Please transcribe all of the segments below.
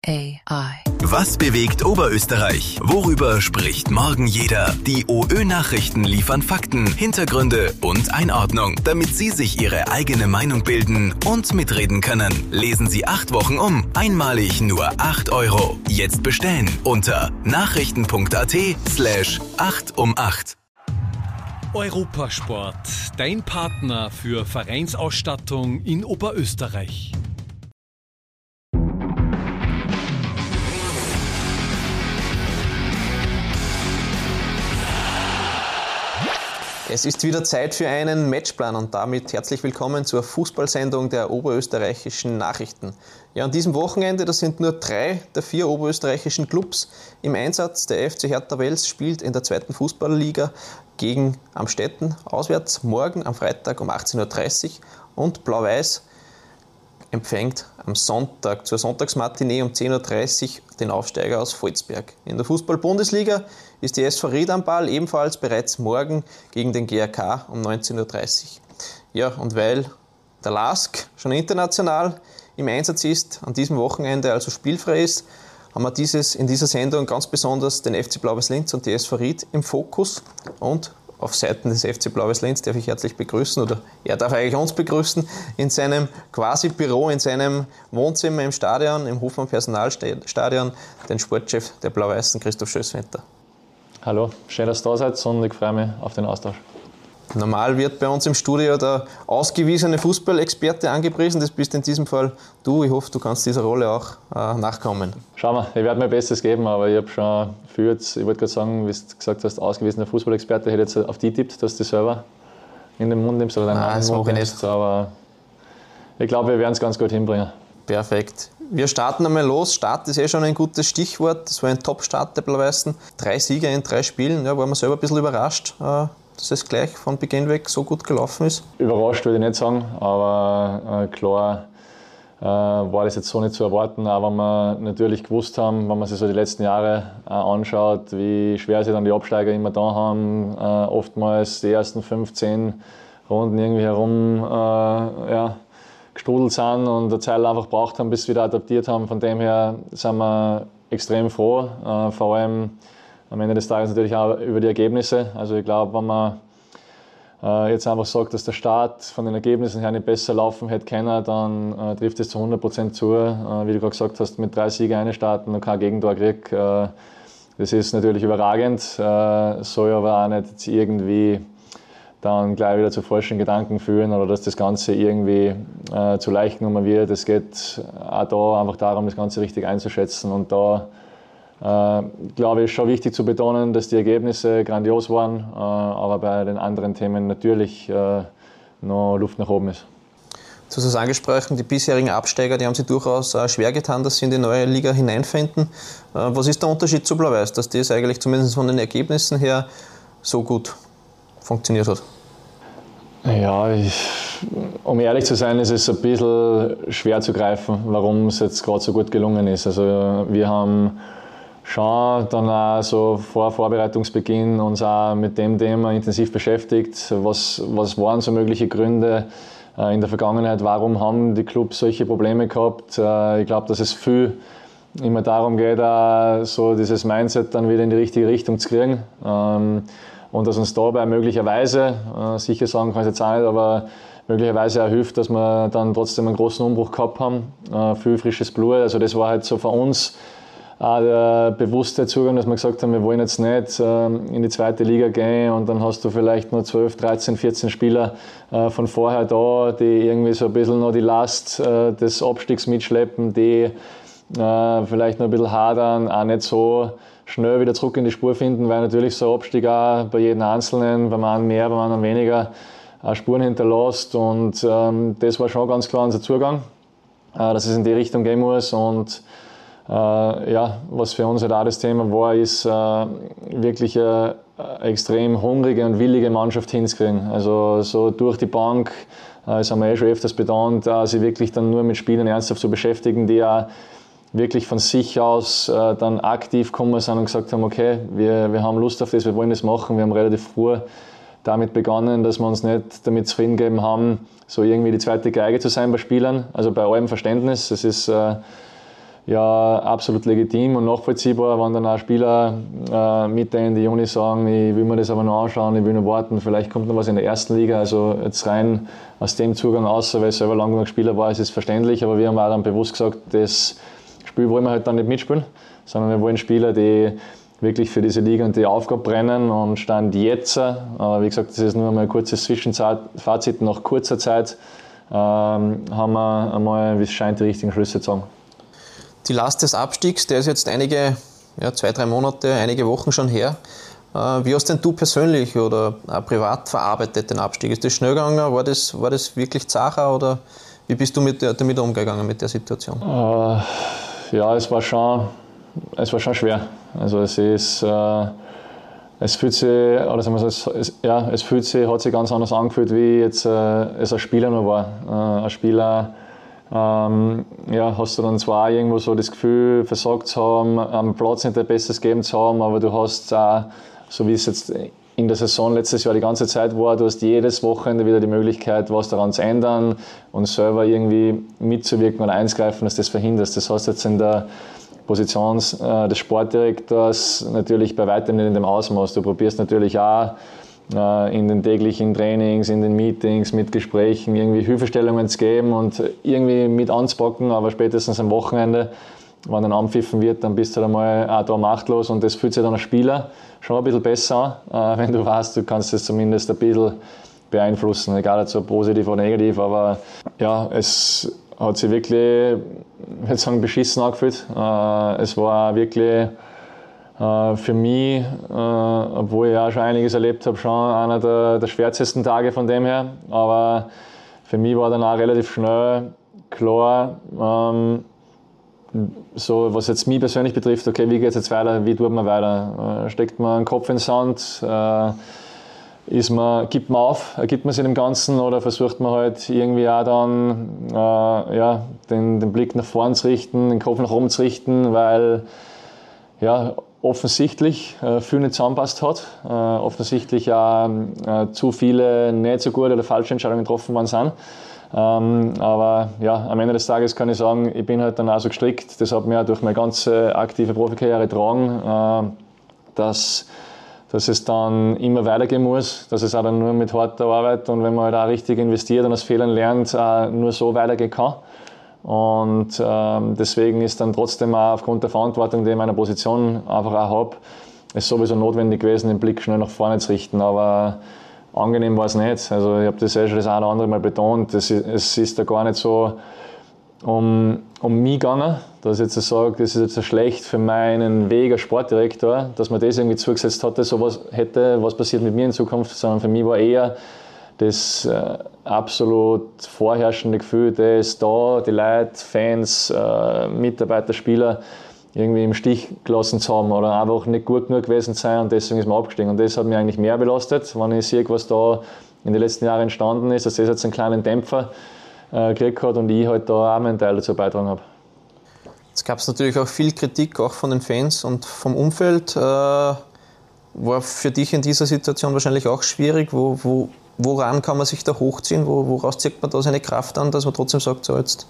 Was bewegt Oberösterreich? Worüber spricht morgen jeder? Die OÖ-Nachrichten liefern Fakten, Hintergründe und Einordnung, damit Sie sich Ihre eigene Meinung bilden und mitreden können. Lesen Sie 8 Wochen um, einmalig nur 8 €. Jetzt bestellen unter nachrichten.at/8 um 8. Europasport, dein Partner für Vereinsausstattung in Oberösterreich. Es ist wieder Zeit für einen Matchplan und damit herzlich willkommen zur Fußballsendung der oberösterreichischen Nachrichten. Ja, an diesem Wochenende, da sind nur 3 der 4 oberösterreichischen Clubs im Einsatz. Der FC Hertha Wels spielt in der 2. Fußballliga gegen Amstetten auswärts morgen am Freitag um 18:30 Uhr und Blau-Weiß empfängt am Sonntag zur Sonntagsmatinee um 10:30 Uhr den Aufsteiger aus Volzberg. In der Fußball-Bundesliga ist die SV Ried am Ball, ebenfalls bereits morgen gegen den GRK um 19:30 Uhr. Ja, und weil der LASK schon international im Einsatz ist, an diesem Wochenende also spielfrei ist, haben wir in dieser Sendung ganz besonders den FC Blau-Weiß Linz und die SV Ried im Fokus. Und auf Seiten des FC Blau-Weiß Linz darf ich herzlich begrüßen, oder er darf eigentlich uns begrüßen, in seinem quasi Büro, in seinem Wohnzimmer im Stadion, im Hofmann Personalstadion, den Sportchef der Blau-Weißen, Christoph Schößwinter. Hallo, schön, dass ihr da seid und ich freue mich auf den Austausch. Normal wird bei uns im Studio der ausgewiesene Fußballexperte angepriesen. Das bist in diesem Fall du. Ich hoffe, du kannst dieser Rolle auch nachkommen. Schauen wir, ich werde mein Bestes geben, aber ich habe schon viel jetzt, ich wollte gerade sagen, wie du gesagt hast, ausgewiesener Fußballexperte, ich hätte jetzt auf die tippt, dass du die selber in den Mund nimmst oder deinen Namen das mache ich nicht. Aber ich glaube, wir werden es ganz gut hinbringen. Perfekt. Wir starten einmal los. Start ist schon ein gutes Stichwort. Das war ein Top-Start der Blau-Weißen. 3 Sieger in 3 Spielen. Ja, waren wir selber ein bisschen überrascht, dass es gleich von Beginn weg so gut gelaufen ist? Überrascht würde ich nicht sagen, aber klar war das jetzt so nicht zu erwarten, auch wenn wir natürlich gewusst haben, wenn man sich so die letzten Jahre anschaut, wie schwer sie dann die Absteiger immer da haben, oftmals die ersten 15 Runden irgendwie herum gestrudelt sind und eine Zeit einfach gebraucht haben, bis sie wieder adaptiert haben. Von dem her sind wir extrem froh, vor allem am Ende des Tages natürlich auch über die Ergebnisse. Also ich glaube, wenn man jetzt einfach sagt, dass der Start von den Ergebnissen her nicht besser laufen hätte können, dann trifft es zu 100% zu. Wie du gerade gesagt hast, mit 3 Siegen einstarten und kein Gegentor kriegt, das ist natürlich überragend, soll aber auch nicht jetzt irgendwie dann gleich wieder zu falschen Gedanken führen oder dass das Ganze irgendwie zu leicht genommen wird. Es geht auch da einfach darum, das Ganze richtig einzuschätzen und da glaube ich, schon wichtig zu betonen, dass die Ergebnisse grandios waren, aber bei den anderen Themen natürlich noch Luft nach oben ist. Du hast es angesprochen, die bisherigen Absteiger, die haben sich durchaus schwer getan, dass sie in die neue Liga hineinfinden. Was ist der Unterschied zu Blau-Weiß, dass das eigentlich zumindest von den Ergebnissen her so gut funktioniert hat? Ja, um ehrlich zu sein, ist es ein bisschen schwer zu greifen, warum es jetzt gerade so gut gelungen ist. Also wir haben schon dann auch so vor Vorbereitungsbeginn uns auch mit dem Thema intensiv beschäftigt. Was waren so mögliche Gründe in der Vergangenheit? Warum haben die Clubs solche Probleme gehabt? Ich glaube, dass es viel immer darum geht, auch so dieses Mindset dann wieder in die richtige Richtung zu kriegen. Und dass uns dabei möglicherweise, sicher sagen kann ich jetzt auch nicht, aber möglicherweise auch hilft, dass wir dann trotzdem einen großen Umbruch gehabt haben. Viel frisches Blut. Also das war halt so für uns auch der bewusste Zugang, dass wir gesagt haben, wir wollen jetzt nicht in die 2. Liga gehen und dann hast du vielleicht nur 12, 13, 14 Spieler von vorher da, die irgendwie so ein bisschen noch die Last des Abstiegs mitschleppen, die vielleicht noch ein bisschen hadern, auch nicht so schnell wieder zurück in die Spur finden, weil natürlich so ein Abstieg auch bei jedem Einzelnen, beim einen mehr, beim anderen weniger, Spuren hinterlässt und das war schon ganz klar unser Zugang, dass es in die Richtung gehen muss und was für uns halt auch das Thema war, ist wirklich eine extrem hungrige und willige Mannschaft hinzukriegen. Also so durch die Bank, das haben wir schon öfters betont, sich wirklich dann nur mit Spielern ernsthaft zu beschäftigen, die auch wirklich von sich aus dann aktiv gekommen sind und gesagt haben, okay, wir haben Lust auf das, wir wollen das machen. Wir haben relativ früh damit begonnen, dass wir uns nicht damit zufrieden gegeben haben, so irgendwie die zweite Geige zu sein bei Spielern, also bei allem Verständnis. Es ist ja absolut legitim und nachvollziehbar, wenn dann auch Spieler Mitte, Ende Juni sagen, ich will mir das aber noch anschauen, ich will noch warten, vielleicht kommt noch was in der ersten Liga. Also jetzt rein aus dem Zugang aus, weil ich selber lang genug Spieler war, ist es verständlich, aber wir haben auch dann bewusst gesagt, das Spiel wollen wir halt dann nicht mitspielen, sondern wir wollen Spieler, die wirklich für diese Liga und die Aufgabe brennen und Stand jetzt, aber wie gesagt, das ist nur einmal ein kurzes Zwischenfazit, nach kurzer Zeit haben wir einmal, wie es scheint, die richtigen Schlüsse gezogen. Die Last des Abstiegs, der ist jetzt einige, 2-3 Monate, einige Wochen schon her. Wie hast denn du persönlich oder auch privat verarbeitet den Abstieg? Ist das schnell gegangen? War das wirklich zacher oder wie bist du damit umgegangen mit der Situation? Ja, es war schon schwer. Also es fühlt sich, oder sagen wir so, hat sich ganz anders angefühlt, wie jetzt es als Spieler noch war. Als Spieler hast du dann zwar irgendwo so das Gefühl, versagt zu haben, am Platz nicht dein Bestes gegeben zu haben, aber du hast auch, so wie es jetzt in der Saison letztes Jahr die ganze Zeit war, du hast jedes Wochenende wieder die Möglichkeit, was daran zu ändern und selber irgendwie mitzuwirken oder einzugreifen, dass du das verhinderst. Das heißt jetzt in der Position des Sportdirektors natürlich bei weitem nicht in dem Ausmaß. Du probierst natürlich auch in den täglichen Trainings, in den Meetings, mit Gesprächen irgendwie Hilfestellungen zu geben und irgendwie mit anzupacken, aber spätestens am Wochenende, wenn dann anpfiffen wird, dann bist du dann mal auch da machtlos und das fühlt sich dann als Spieler schon ein bisschen besser an, wenn du weißt, du kannst es zumindest ein bisschen beeinflussen, egal ob positiv oder negativ, aber ja, es hat sich wirklich, ich würde sagen, beschissen angefühlt. Es war wirklich für mich, obwohl ich auch schon einiges erlebt habe, schon einer der schwärzesten Tage von dem her. Aber für mich war dann auch relativ schnell klar, so was jetzt mich persönlich betrifft, okay, wie geht es jetzt weiter, wie tut man weiter? Steckt man den Kopf in den Sand? Gibt man auf, ergibt man sich dem Ganzen oder versucht man halt irgendwie auch dann den Blick nach vorn zu richten, den Kopf nach oben zu richten, weil ja, offensichtlich viel nicht zusammenpasst hat, offensichtlich auch zu viele nicht so gute oder falsche Entscheidungen getroffen worden sind. Aber ja, am Ende des Tages kann ich sagen, ich bin halt dann auch so gestrickt, das hat mir auch durch meine ganze aktive Profikarriere getragen, dass es dann immer weitergehen muss, dass es auch dann nur mit harter Arbeit und wenn man halt auch richtig investiert und aus Fehlern lernt, nur so weitergehen kann. Und deswegen ist dann trotzdem auch aufgrund der Verantwortung, die ich in meiner Position einfach auch habe, es sowieso notwendig gewesen, den Blick schnell nach vorne zu richten. Aber angenehm war es nicht. Also ich habe das ja schon das eine oder andere Mal betont. Es ist da gar nicht so um mich gegangen, dass ich jetzt sage, das ist jetzt schlecht für meinen Weg als Sportdirektor, dass man das irgendwie zugesetzt hatte, was passiert mit mir in Zukunft, sondern für mich war eher das absolut vorherrschende Gefühl, das da die Leute, Fans, Mitarbeiter, Spieler irgendwie im Stich gelassen zu haben oder einfach nicht gut genug gewesen sein und deswegen ist man abgestiegen. Und das hat mich eigentlich mehr belastet, wenn ich sehe, was da in den letzten Jahren entstanden ist, dass das jetzt einen kleinen Dämpfer gekriegt hat und ich halt da auch meinen Teil dazu beitragen habe. Jetzt gab es natürlich auch viel Kritik, auch von den Fans und vom Umfeld. War für dich in dieser Situation wahrscheinlich auch schwierig. Woran kann man sich da hochziehen? Woraus zieht man da seine Kraft an, dass man trotzdem sagt, so jetzt,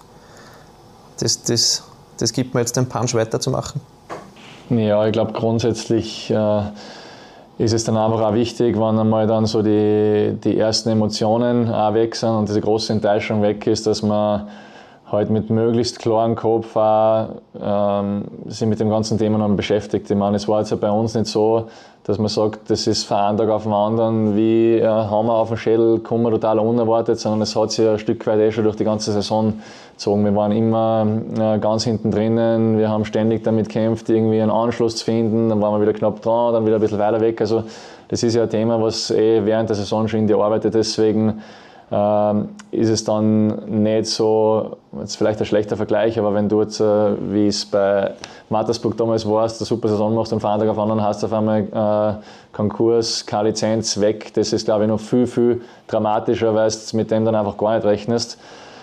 das gibt mir jetzt den Punch weiterzumachen? Ja, ich glaube grundsätzlich ist es dann einfach auch wichtig, wenn einmal dann so die ersten Emotionen auch weg sind und diese große Enttäuschung weg ist, dass man halt mit möglichst klarem Kopf auch, sich mit dem ganzen Thema noch beschäftigt. Ich meine, es war jetzt ja bei uns nicht so, dass man sagt, das ist von einem Tag auf den anderen wie Hammer auf den Schädel, kommen wir total unerwartet, sondern es hat sich ein Stück weit schon durch die ganze Saison gezogen. Wir waren immer ganz hinten drinnen, wir haben ständig damit gekämpft, irgendwie einen Anschluss zu finden, dann waren wir wieder knapp dran, dann wieder ein bisschen weiter weg. Also das ist ja ein Thema, was während der Saison schon in die arbeitet, deswegen ist es dann nicht so, jetzt vielleicht ein schlechter Vergleich, aber wenn du jetzt, wie es bei Mattersburg damals warst, eine super Saison machst und von einem Tag auf den anderen hast du auf einmal Konkurs, keine Lizenz, weg, das ist, glaube ich, noch viel, viel dramatischer, weil du mit dem dann einfach gar nicht rechnest.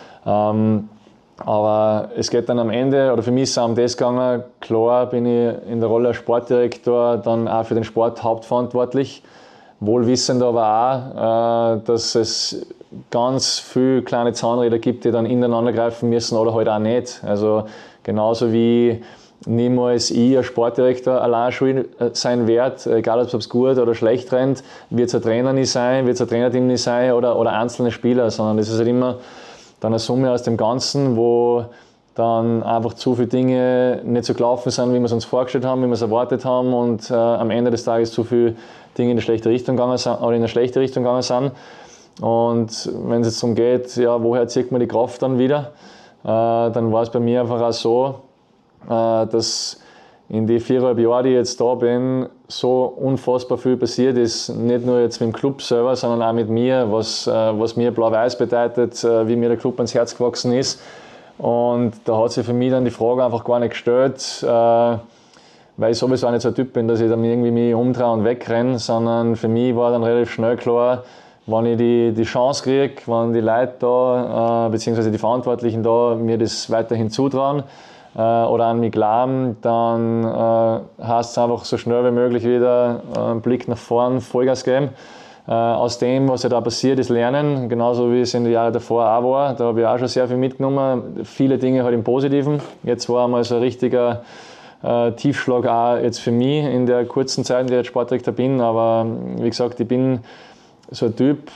Aber es geht dann am Ende, oder für mich ist es um das gegangen, klar bin ich in der Rolle als Sportdirektor dann auch für den Sport hauptverantwortlich, wohlwissend aber auch, dass es ganz viele kleine Zahnräder gibt, die dann ineinander greifen müssen oder halt auch nicht. Also genauso wie niemals ich als Sportdirektor allein schuld sein werde, egal ob es gut oder schlecht rennt, wird es ein Trainer nicht sein, wird es ein Trainerteam nicht sein oder einzelne Spieler, sondern das ist halt immer dann eine Summe aus dem Ganzen, wo dann einfach zu viele Dinge nicht so gelaufen sind, wie wir es uns vorgestellt haben, wie wir es erwartet haben und am Ende des Tages zu viele Dinge in die schlechte Richtung gegangen sind, oder in eine schlechte Richtung gegangen sind. Und wenn es jetzt darum geht, ja, woher zieht man die Kraft dann wieder, dann war es bei mir einfach auch so, dass in die 4,5 Jahren, die ich jetzt da bin, so unfassbar viel passiert ist. Nicht nur jetzt mit dem Club selber, sondern auch mit mir, was mir Blau-Weiß bedeutet, wie mir der Club ans Herz gewachsen ist. Und da hat sich für mich dann die Frage einfach gar nicht gestellt, weil ich sowieso auch nicht so ein Typ bin, dass ich dann irgendwie mich umdrehe und wegrenne, sondern für mich war dann relativ schnell klar, wenn ich die Chance kriege, wenn die Leute da, beziehungsweise die Verantwortlichen da, mir das weiterhin zutrauen oder an mich glauben, dann heißt es einfach so schnell wie möglich wieder einen Blick nach vorn, Vollgas geben. Aus dem, was ja da passiert ist, lernen, genauso wie es in den Jahren davor auch war. Da habe ich auch schon sehr viel mitgenommen, viele Dinge halt im Positiven. Jetzt war einmal so ein richtiger Tiefschlag auch jetzt für mich in der kurzen Zeit, in der ich jetzt Sportdirektor bin, aber wie gesagt, ich bin so ein Typ,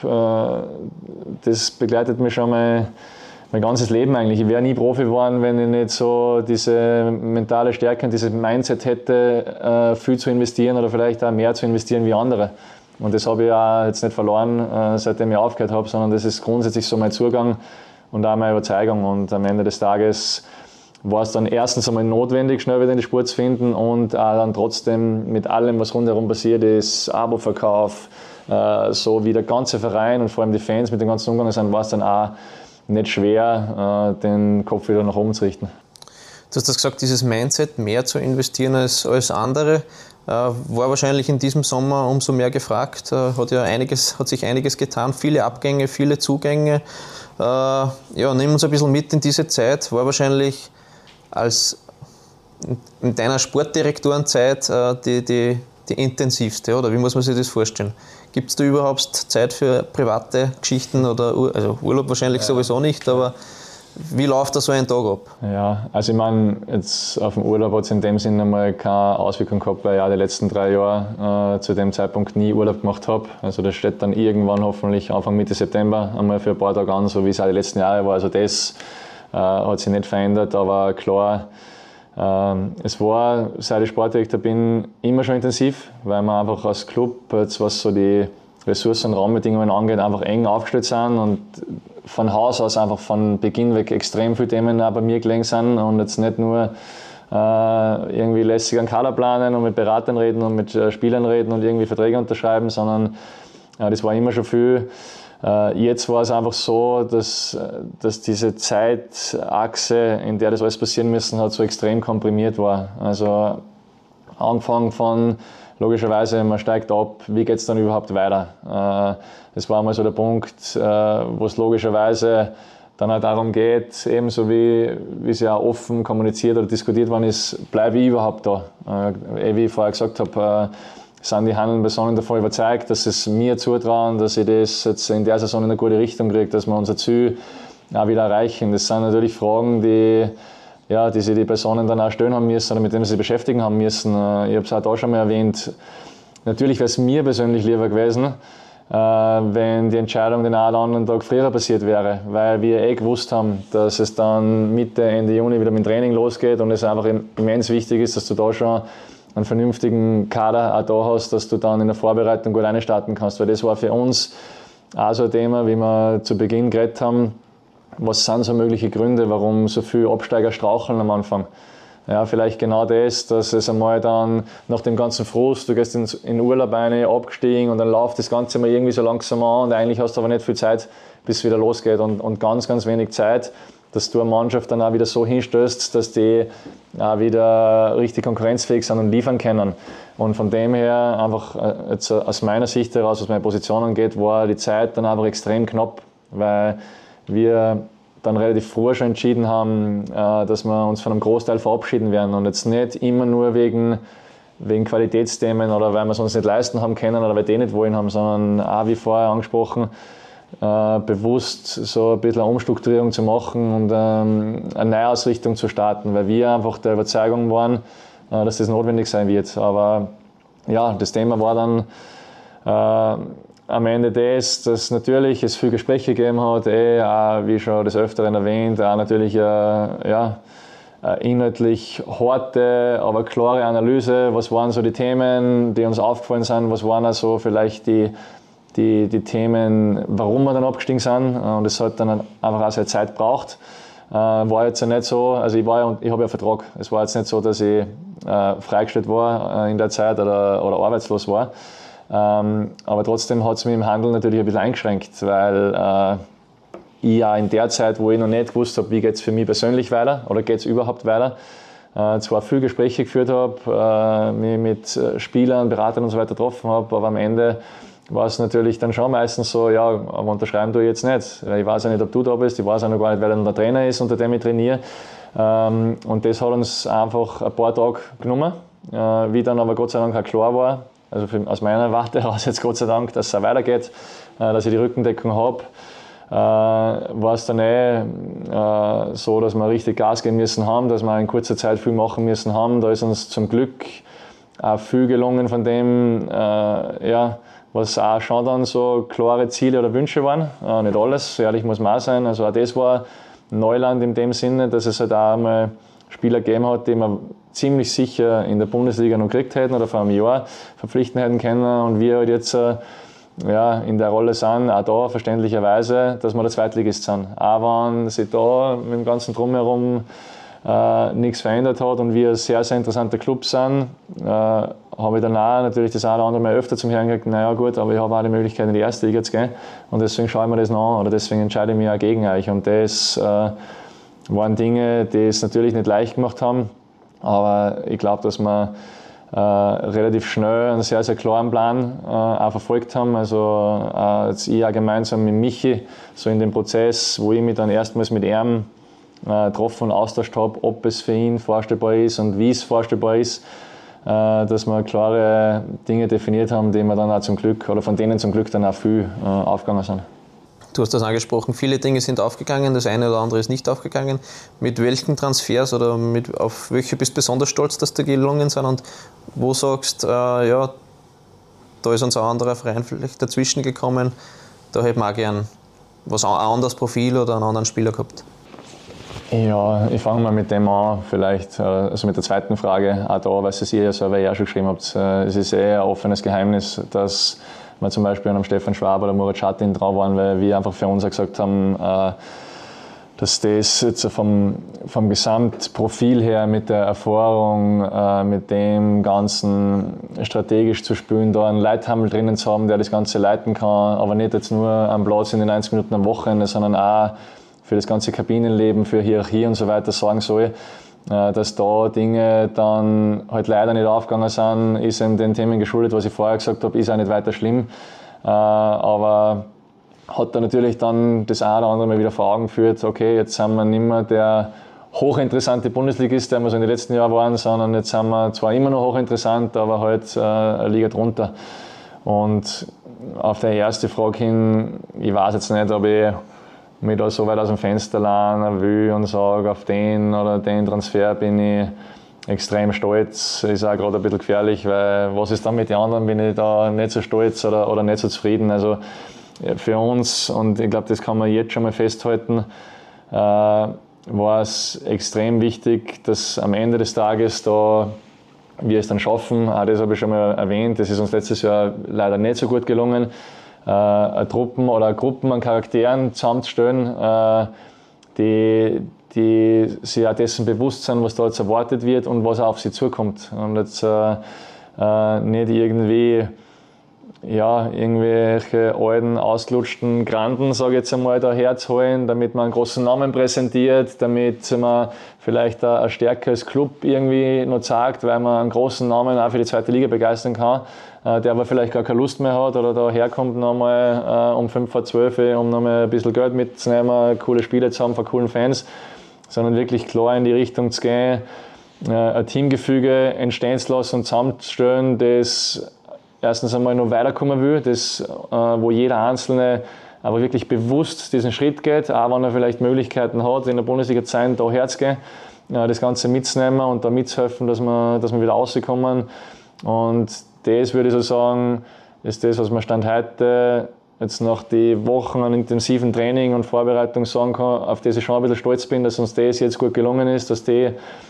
das begleitet mich schon mein ganzes Leben eigentlich. Ich wäre nie Profi geworden, wenn ich nicht so diese mentale Stärke und dieses Mindset hätte, viel zu investieren oder vielleicht auch mehr zu investieren wie andere. Und das habe ich auch jetzt nicht verloren, seitdem ich aufgehört habe, sondern das ist grundsätzlich so mein Zugang und auch meine Überzeugung. Und am Ende des Tages war es dann erstens einmal notwendig, schnell wieder in die Spur zu finden und auch dann trotzdem mit allem, was rundherum passiert ist, Abo-Verkauf, so wie der ganze Verein und vor allem die Fans mit dem ganzen Umgang sind, war es dann auch nicht schwer, den Kopf wieder nach oben zu richten. Du hast das gesagt, dieses Mindset, mehr zu investieren als andere, war wahrscheinlich in diesem Sommer umso mehr gefragt. Hat sich einiges getan, viele Abgänge, viele Zugänge. Nimm uns ein bisschen mit in diese Zeit. War wahrscheinlich in deiner Sportdirektorenzeit die intensivste, oder wie muss man sich das vorstellen? Gibt es da überhaupt Zeit für private Geschichten oder also Urlaub wahrscheinlich sowieso nicht, aber wie läuft da so ein Tag ab? Ja, also ich meine, jetzt auf dem Urlaub hat es in dem Sinne einmal keine Auswirkung gehabt, weil ich ja die letzten 3 Jahre zu dem Zeitpunkt nie Urlaub gemacht habe. Also das steht dann irgendwann hoffentlich Anfang Mitte September einmal für ein paar Tage an, so wie es auch die letzten Jahre war. Also das hat sich nicht verändert, aber klar, es war, seit ich Sportdirektor bin, immer schon intensiv, weil wir einfach als Club, jetzt was so die Ressourcen und Rahmenbedingungen angeht, einfach eng aufgestellt sind und von Haus aus einfach von Beginn weg extrem viele Themen auch bei mir gelegen sind und jetzt nicht nur irgendwie lässig einen Kader planen und mit Beratern reden und mit Spielern reden und irgendwie Verträge unterschreiben, sondern das war immer schon viel. Jetzt war es einfach so, dass diese Zeitachse, in der das alles passieren müssen hat, so extrem komprimiert war. Also angefangen von logischerweise, man steigt ab, wie geht es dann überhaupt weiter? Das war mal so der Punkt, wo es logischerweise dann auch darum geht, ebenso wie es ja auch offen kommuniziert oder diskutiert worden ist, bleibe ich überhaupt da? Wie ich vorher gesagt habe, sind die handelnden Personen davon überzeugt, dass es mir zutrauen, dass ich das jetzt in der Saison in eine gute Richtung kriege, dass wir unser Ziel auch wieder erreichen. Das sind natürlich Fragen, die sich die Personen dann auch stellen haben müssen oder mit denen sie sich beschäftigen haben müssen. Ich habe es auch da schon mal erwähnt. Natürlich wäre es mir persönlich lieber gewesen, wenn die Entscheidung den einen oder anderen Tag früher passiert wäre, weil wir gewusst haben, dass es dann Mitte, Ende Juni wieder mit dem Training losgeht und es einfach immens wichtig ist, dass du da schon einen vernünftigen Kader auch da hast, dass du dann in der Vorbereitung gut reinstarten kannst, weil das war für uns auch so ein Thema, wie wir zu Beginn geredet haben. Was sind so mögliche Gründe, warum so viele Absteiger straucheln am Anfang? Ja, vielleicht genau das, dass es einmal dann nach dem ganzen Frust, du gehst in Urlaub rein, abgestiegen und dann läuft das Ganze mal irgendwie so langsam an und eigentlich hast du aber nicht viel Zeit, bis es wieder losgeht und ganz, ganz wenig Zeit, dass du eine Mannschaft dann auch wieder so hinstößt, dass die auch wieder richtig konkurrenzfähig sind und liefern können. Und von dem her, einfach jetzt aus meiner Sicht heraus, was meine Position angeht, war die Zeit dann einfach extrem knapp, weil wir dann relativ früh schon entschieden haben, dass wir uns von einem Großteil verabschieden werden und jetzt nicht immer nur wegen Qualitätsthemen oder weil wir es uns nicht leisten haben können oder weil die nicht wollen haben, sondern auch wie vorher angesprochen, bewusst so ein bisschen eine Umstrukturierung zu machen und eine Neuausrichtung zu starten, weil wir einfach der Überzeugung waren, dass das notwendig sein wird. Aber ja, das Thema war dann am Ende dass natürlich es viele Gespräche gegeben hat, auch, wie schon des Öfteren erwähnt, auch natürlich inhaltlich harte, aber klare Analyse, was waren so die Themen, die uns aufgefallen sind, was waren also vielleicht die Themen, warum wir dann abgestiegen sind, und es hat dann einfach auch seine Zeit gebraucht. War jetzt ja nicht so, also ich habe ja einen Vertrag, es war jetzt nicht so, dass ich freigestellt war in der Zeit oder arbeitslos war. Aber trotzdem hat es mich im Handel natürlich ein bisschen eingeschränkt, weil ich ja in der Zeit, wo ich noch nicht gewusst habe, wie geht es für mich persönlich weiter oder geht es überhaupt weiter, zwar viele Gespräche geführt habe, mich mit Spielern, Beratern und so weiter getroffen habe, aber am Ende war es natürlich dann schon meistens so, ja, aber unterschreiben tue ich jetzt nicht, weil ich weiß ja nicht, ob du da bist, ich weiß auch noch gar nicht, wer dann der Trainer ist, unter dem ich trainiere. Und das hat uns einfach ein paar Tage genommen, wie dann aber Gott sei Dank auch klar war, also aus meiner Warte heraus jetzt Gott sei Dank, dass es auch weitergeht, dass ich die Rückendeckung habe, war es dann so, dass wir richtig Gas geben müssen haben, dass wir in kurzer Zeit viel machen müssen haben. Da ist uns zum Glück auch viel gelungen von dem, was auch schon dann so klare Ziele oder Wünsche waren. Nicht alles, ehrlich muss man auch sein. Also auch das war Neuland in dem Sinne, dass es halt auch einmal Spieler gegeben hat, die wir ziemlich sicher in der Bundesliga noch gekriegt hätten oder vor einem Jahr verpflichten hätten können. Und wir halt jetzt in der Rolle sind, auch da verständlicherweise, dass wir der Zweitligist sind. Auch wenn sich da mit dem ganzen Drumherum nichts verändert hat und wir ein sehr, sehr interessanter Club sind, habe ich dann auch natürlich das eine oder andere Mal öfter zum Hören gesagt, naja gut, aber ich habe auch die Möglichkeit in die erste Liga zu gehen und deswegen schaue ich mir das noch an oder deswegen entscheide ich mich auch gegen euch. Und das waren Dinge, die es natürlich nicht leicht gemacht haben, aber ich glaube, dass wir relativ schnell einen sehr, sehr klaren Plan auch verfolgt haben. Also jetzt ich auch gemeinsam mit Michi, so in dem Prozess, wo ich mich dann erstmals mit ihm getroffen und austauscht habe, ob es für ihn vorstellbar ist und wie es vorstellbar ist, dass wir klare Dinge definiert haben, die wir dann auch zum Glück, oder von denen zum Glück dann auch viel aufgegangen sind. Du hast das angesprochen, viele Dinge sind aufgegangen, das eine oder andere ist nicht aufgegangen. Mit welchen Transfers oder auf welche bist du besonders stolz, dass die gelungen sind und wo sagst, da ist uns ein anderer Verein vielleicht dazwischen gekommen, da hätte man auch gern ein anderes Profil oder einen anderen Spieler gehabt? Ja, ich fange mal mit dem an, vielleicht, also mit der zweiten Frage, auch da, weil ihr ja selber ja schon geschrieben habt. Es ist ein offenes Geheimnis, dass wir zum Beispiel an einem Stefan Schwab oder Murat Schatin dran waren, weil wir einfach für uns auch gesagt haben, dass das jetzt vom Gesamtprofil her, mit der Erfahrung, mit dem Ganzen strategisch zu spielen, da einen Leithammel drinnen zu haben, der das Ganze leiten kann, aber nicht jetzt nur am Platz in den 90 Minuten am Wochenende, sondern auch für das ganze Kabinenleben, für Hierarchie und so weiter sorgen soll, dass da Dinge dann halt leider nicht aufgegangen sind, ist eben den Themen geschuldet, was ich vorher gesagt habe, ist auch nicht weiter schlimm, aber hat da natürlich dann das eine oder andere mal wieder vor Augen geführt, okay, jetzt sind wir nicht mehr der hochinteressante Bundesligist, der wir so in den letzten Jahren waren, sondern jetzt sind wir zwar immer noch hochinteressant, aber halt eine Liga drunter. Und auf die erste Frage hin, ich weiß jetzt nicht, ob ich mich da so weit aus dem Fenster lehnen will und sage, auf den oder den Transfer bin ich extrem stolz. Ist auch gerade ein bisschen gefährlich, weil was ist dann mit den anderen, bin ich da nicht so stolz oder nicht so zufrieden. Also für uns, und ich glaube, das kann man jetzt schon mal festhalten, war es extrem wichtig, dass am Ende des Tages da wir es dann schaffen, auch das habe ich schon mal erwähnt, das ist uns letztes Jahr leider nicht so gut gelungen, Truppen oder Gruppen an Charakteren zusammenzustellen, die sich auch dessen bewusst sind, was da jetzt erwartet wird und was auf sie zukommt. Und jetzt nicht irgendwie irgendwelche alten, ausgelutschten Granden, sage ich jetzt einmal, da herzuholen, damit man einen großen Namen präsentiert, damit man vielleicht ein stärkeres Club irgendwie noch zeigt, weil man einen großen Namen auch für die zweite Liga begeistern kann, der aber vielleicht gar keine Lust mehr hat oder da herkommt nochmal um 11:55, um nochmal ein bisschen Geld mitzunehmen, coole Spiele zu haben von coolen Fans, sondern wirklich klar in die Richtung zu gehen, ein Teamgefüge entstehen zu lassen und zusammenzustellen, das erstens einmal noch weiterkommen will, wo jeder Einzelne aber wirklich bewusst diesen Schritt geht, auch wenn er vielleicht Möglichkeiten hat, in der Bundesliga zu sein, da herzugehen, das Ganze mitzunehmen und da mitzuhelfen, dass wir wieder rauskommen. Und das würde ich so sagen, ist das, was man Stand heute jetzt nach den Wochen an intensiven Training und Vorbereitung sagen kann, auf das ich schon ein bisschen stolz bin, dass uns das jetzt gut gelungen ist, dass die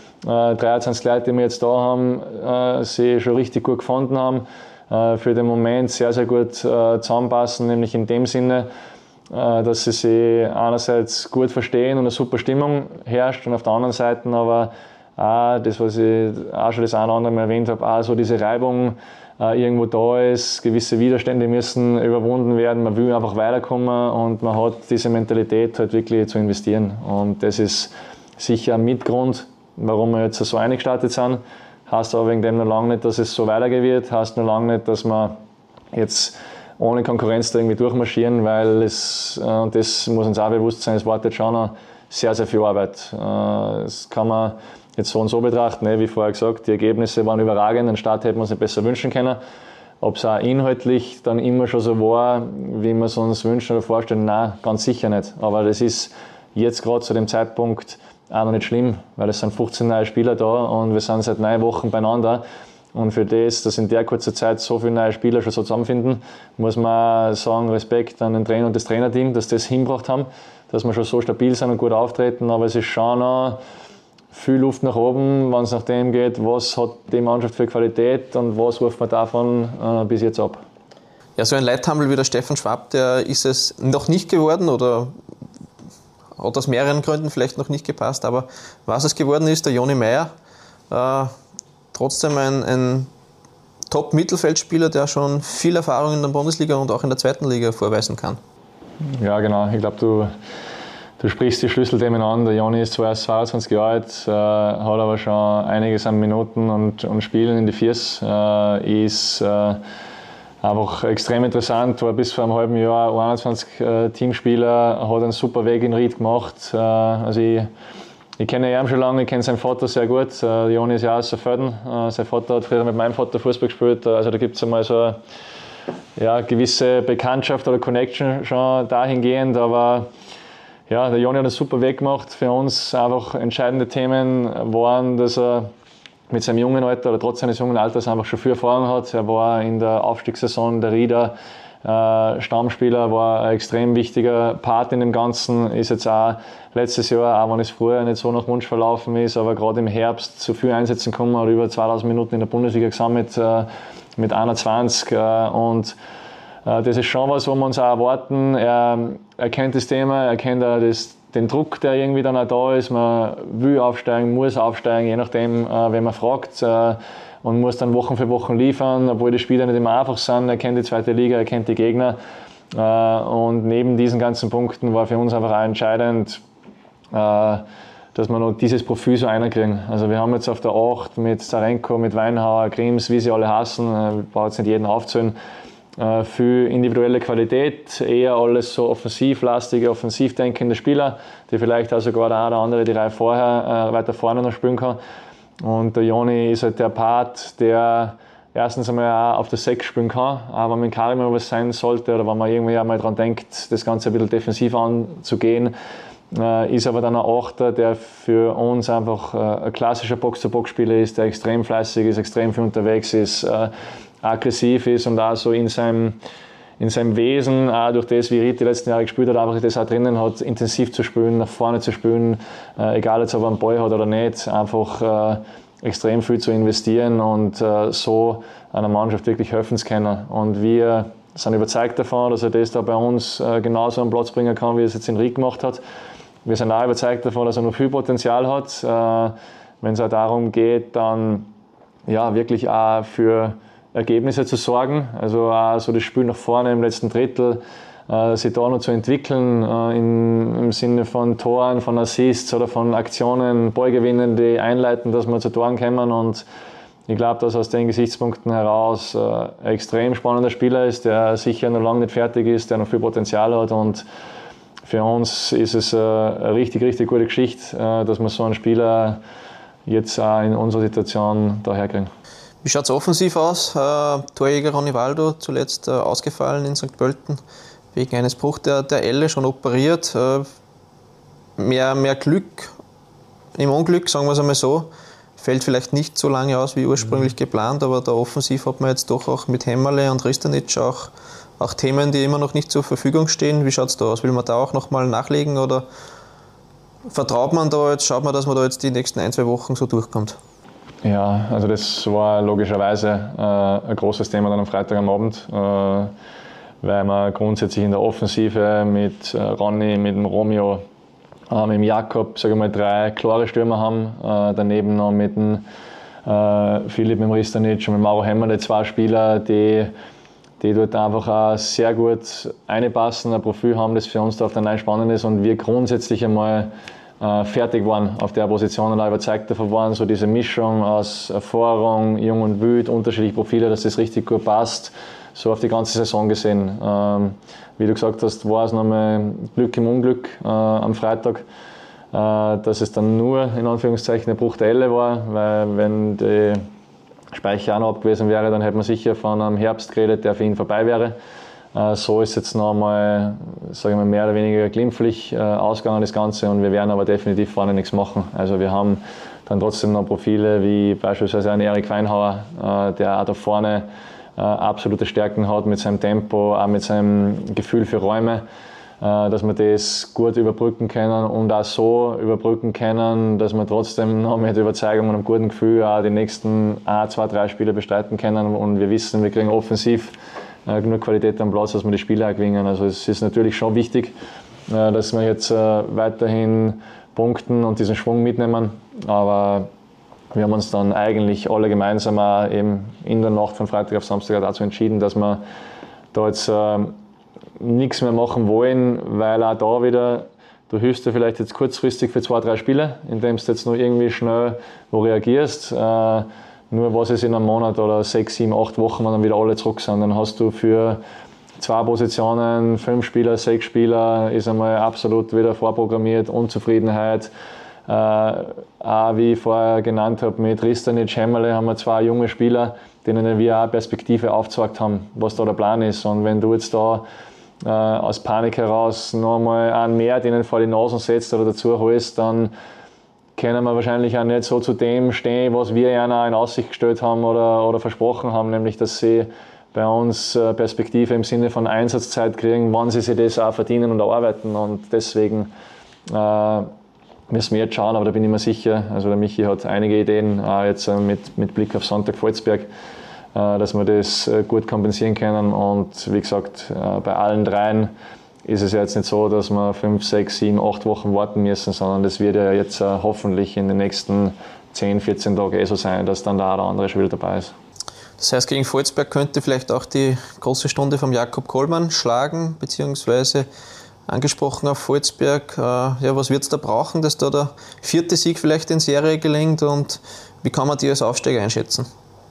23 Leute, die wir jetzt da haben, sich schon richtig gut gefunden haben, für den Moment sehr, sehr gut zusammenpassen, nämlich in dem Sinne, dass sie sich einerseits gut verstehen und eine super Stimmung herrscht und auf der anderen Seite aber auch das, was ich auch schon das eine oder andere Mal erwähnt habe, auch so diese Reibung irgendwo da ist, gewisse Widerstände müssen überwunden werden, man will einfach weiterkommen und man hat diese Mentalität halt wirklich zu investieren und das ist sicher ein Mitgrund, warum wir jetzt so eingestartet sind. Heißt aber wegen dem noch lange nicht, dass es so weitergehen wird, heißt noch lange nicht, dass wir jetzt ohne Konkurrenz da irgendwie durchmarschieren, weil und das muss uns auch bewusst sein, es wartet schon noch sehr, sehr viel Arbeit. Das kann man jetzt so und so betrachten, wie vorher gesagt, die Ergebnisse waren überragend, den Start hätten wir uns nicht besser wünschen können. Ob es auch inhaltlich dann immer schon so war, wie wir es uns wünschen oder vorstellen, nein, ganz sicher nicht. Aber das ist jetzt gerade zu dem Zeitpunkt auch noch nicht schlimm, weil es sind 15 neue Spieler da und wir sind seit 9 Wochen beieinander. Und für das, dass in der kurzen Zeit so viele neue Spieler schon so zusammenfinden, muss man sagen, Respekt an den Trainer und das Trainerteam, dass das hingebracht haben, dass wir schon so stabil sind und gut auftreten. Aber es ist schon noch viel Luft nach oben, wenn es nach dem geht, was hat die Mannschaft für Qualität und was ruft man davon bis jetzt ab. Ja, so ein Leithammel wie der Stefan Schwab, der ist es noch nicht geworden oder hat aus mehreren Gründen vielleicht noch nicht gepasst, aber was es geworden ist, der Joni Meier, trotzdem ein Top-Mittelfeldspieler, der schon viel Erfahrung in der Bundesliga und auch in der zweiten Liga vorweisen kann. Ja, genau. Ich glaube, du sprichst die Schlüsselthemen an. Der Joni ist zwar erst 22 Jahre alt, hat aber schon einiges an Minuten und Spielen in die Fiers. Ist einfach extrem interessant, war bis vor einem halben Jahr 21 Teamspieler, hat einen super Weg in Ried gemacht. Also ich kenne ihn schon lange, ich kenne seinen Vater sehr gut. Der Joni ist ja auch aus Saalfelden. Sein Vater hat früher mit meinem Vater Fußball gespielt. Also da gibt es einmal so eine gewisse Bekanntschaft oder Connection schon dahingehend. Aber ja, der Joni hat einen super Weg gemacht. Für uns einfach entscheidende Themen waren, dass er mit seinem jungen Alter oder trotz seines jungen Alters einfach schon viel Erfahrung hat. Er war in der Aufstiegssaison der Rieder Stammspieler, war ein extrem wichtiger Part in dem Ganzen. Ist jetzt auch letztes Jahr, auch wenn es früher nicht so nach Wunsch verlaufen ist, aber gerade im Herbst zu viel einsetzen gekommen, hat über 2000 Minuten in der Bundesliga gesammelt mit 21 und das ist schon was, wo wir uns auch erwarten. Er kennt das Thema, er kennt auch den Druck, der irgendwie dann auch da ist. Man will aufsteigen, muss aufsteigen, je nachdem, wen man fragt. Und muss dann Wochen für Wochen liefern, obwohl die Spiele nicht immer einfach sind. Er kennt die zweite Liga, er kennt die Gegner. Und neben diesen ganzen Punkten war für uns einfach auch entscheidend, dass wir noch dieses Profil so einkriegen. Also wir haben jetzt auf der 8 mit Sarenko, mit Weinhauer, Grims, wie sie alle heißen, ich brauche jetzt nicht jeden aufzählen, für individuelle Qualität, eher alles so offensivlastige, offensiv denkende Spieler, die vielleicht auch sogar der eine oder andere die Reihe vorher weiter vorne noch spielen kann. Und der Joni ist halt der Part, der erstens einmal auch auf der 6 spielen kann, auch wenn mit Karim mal was sein sollte oder wenn man irgendwie einmal daran denkt, das Ganze ein bisschen defensiv anzugehen, ist aber dann ein Achter, der für uns einfach ein klassischer Box-to-Box-Spieler ist, der extrem fleißig ist, extrem viel unterwegs ist, aggressiv ist und auch so in seinem Wesen, auch durch das, wie Ried die letzten Jahre gespielt hat, einfach das auch drinnen hat, intensiv zu spielen, nach vorne zu spielen, egal jetzt ob er einen Ball hat oder nicht, einfach extrem viel zu investieren und so einer Mannschaft wirklich helfen zu können. Und wir sind überzeugt davon, dass er das da bei uns genauso am Platz bringen kann, wie er es jetzt in Ried gemacht hat. Wir sind auch überzeugt davon, dass er noch viel Potenzial hat, wenn es auch darum geht, dann ja, wirklich auch für Ergebnisse zu sorgen, also auch so das Spiel nach vorne im letzten Drittel, sich da noch zu entwickeln, im Sinne von Toren, von Assists oder von Aktionen, Ballgewinnen, die einleiten, dass wir zu Toren kommen. Und ich glaube, dass aus den Gesichtspunkten heraus ein extrem spannender Spieler ist, der sicher noch lange nicht fertig ist, der noch viel Potenzial hat. Und für uns ist es eine richtig, richtig gute Geschichte, dass wir so einen Spieler jetzt auch in unserer Situation da herkriegen. Wie schaut es offensiv aus? Torjäger Ronny Waldo zuletzt ausgefallen in St. Pölten. wegen eines Bruchs der Elle schon operiert. Mehr Glück im Unglück, sagen wir es einmal so. Fällt vielleicht nicht so lange aus wie ursprünglich geplant, aber da offensiv hat man jetzt doch auch mit Hämmerle und Ristanic auch Themen, die immer noch nicht zur Verfügung stehen. Wie schaut es da aus? Will man da auch nochmal nachlegen oder vertraut man da jetzt, schaut man, dass man da jetzt die nächsten 1-2 Wochen so durchkommt? Ja, also das war logischerweise ein großes Thema dann am Freitag am Abend, weil wir grundsätzlich in der Offensive mit Ronny, mit dem Romeo, mit dem Jakob, sage ich mal, 3 klare Stürmer haben. Daneben noch mit dem Philipp, mit dem Ristanic und mit dem Mauro Hämmerle 2 Spieler, die dort einfach auch sehr gut reinpassen, ein Profil haben, das für uns da auf der Neuen spannend ist und wir grundsätzlich einmal fertig waren auf der Position und auch überzeugt davon waren, so diese Mischung aus Erfahrung, jung und wild, unterschiedliche Profile, dass das richtig gut passt, so auf die ganze Saison gesehen. Wie du gesagt hast, war es nochmal Glück im Unglück am Freitag, dass es dann nur in Anführungszeichen der Bruch der Elle war, weil wenn die Speicher auch noch ab gewesen wäre, dann hätte man sicher von einem Herbst geredet, der für ihn vorbei wäre. So ist jetzt noch einmal, sage ich mal, mehr oder weniger glimpflich ausgegangen das Ganze und wir werden aber definitiv vorne nichts machen. Also wir haben dann trotzdem noch Profile wie beispielsweise einen Erik Weinhauer, der auch da vorne absolute Stärken hat mit seinem Tempo, auch mit seinem Gefühl für Räume, dass wir das gut überbrücken können und auch so überbrücken können, dass wir trotzdem noch mit Überzeugung und einem guten Gefühl auch die nächsten 1, 2, 3 Spiele bestreiten können und wir wissen, wir kriegen offensiv genug Qualität am Platz, dass wir die Spiele auch gewinnen. Also es ist natürlich schon wichtig, dass wir jetzt weiterhin punkten und diesen Schwung mitnehmen, aber wir haben uns dann eigentlich alle gemeinsam auch eben in der Nacht von Freitag auf Samstag dazu entschieden, dass wir da jetzt nichts mehr machen wollen, weil auch da wieder, du hilfst dir vielleicht jetzt kurzfristig für 2, 3 Spiele, indem du jetzt nur irgendwie schnell wo reagierst. Nur was ist in einem Monat oder 6, 7, 8 Wochen, wenn dann wieder alle zurück sind, dann hast du für 2 Positionen, 5 Spieler, 6 Spieler, ist einmal absolut wieder vorprogrammiert, Unzufriedenheit. Auch wie ich vorher genannt habe, mit Ristanic, Hämmerle haben wir 2 junge Spieler, denen wir auch Perspektive aufgezeigt haben, was da der Plan ist. Und wenn du jetzt da aus Panik heraus noch einmal einen mehr denen vor die Nasen setzt oder dazu holst, dann können wir wahrscheinlich auch nicht so zu dem stehen, was wir ihnen auch in Aussicht gestellt haben oder versprochen haben, nämlich dass sie bei uns Perspektive im Sinne von Einsatzzeit kriegen, wann sie sich das auch verdienen und erarbeiten. Und deswegen müssen wir jetzt schauen, aber da bin ich mir sicher, also der Michi hat einige Ideen, auch jetzt mit Blick auf Sonntag-Volzberg, dass wir das gut kompensieren können. Und wie gesagt, bei allen 3 ist es ja jetzt nicht so, dass wir 5, 6, 7, 8 Wochen warten müssen, sondern das wird ja jetzt hoffentlich in den nächsten 10, 14 Tagen so sein, dass dann da der andere schon wieder dabei ist. Das heißt, gegen Volzberg könnte vielleicht auch die große Stunde vom Jakob Kollmann schlagen, beziehungsweise angesprochen auf Volzberg. Was wird es da brauchen, dass da der 4. Sieg vielleicht in Serie gelingt und wie kann man die als Aufsteiger einschätzen?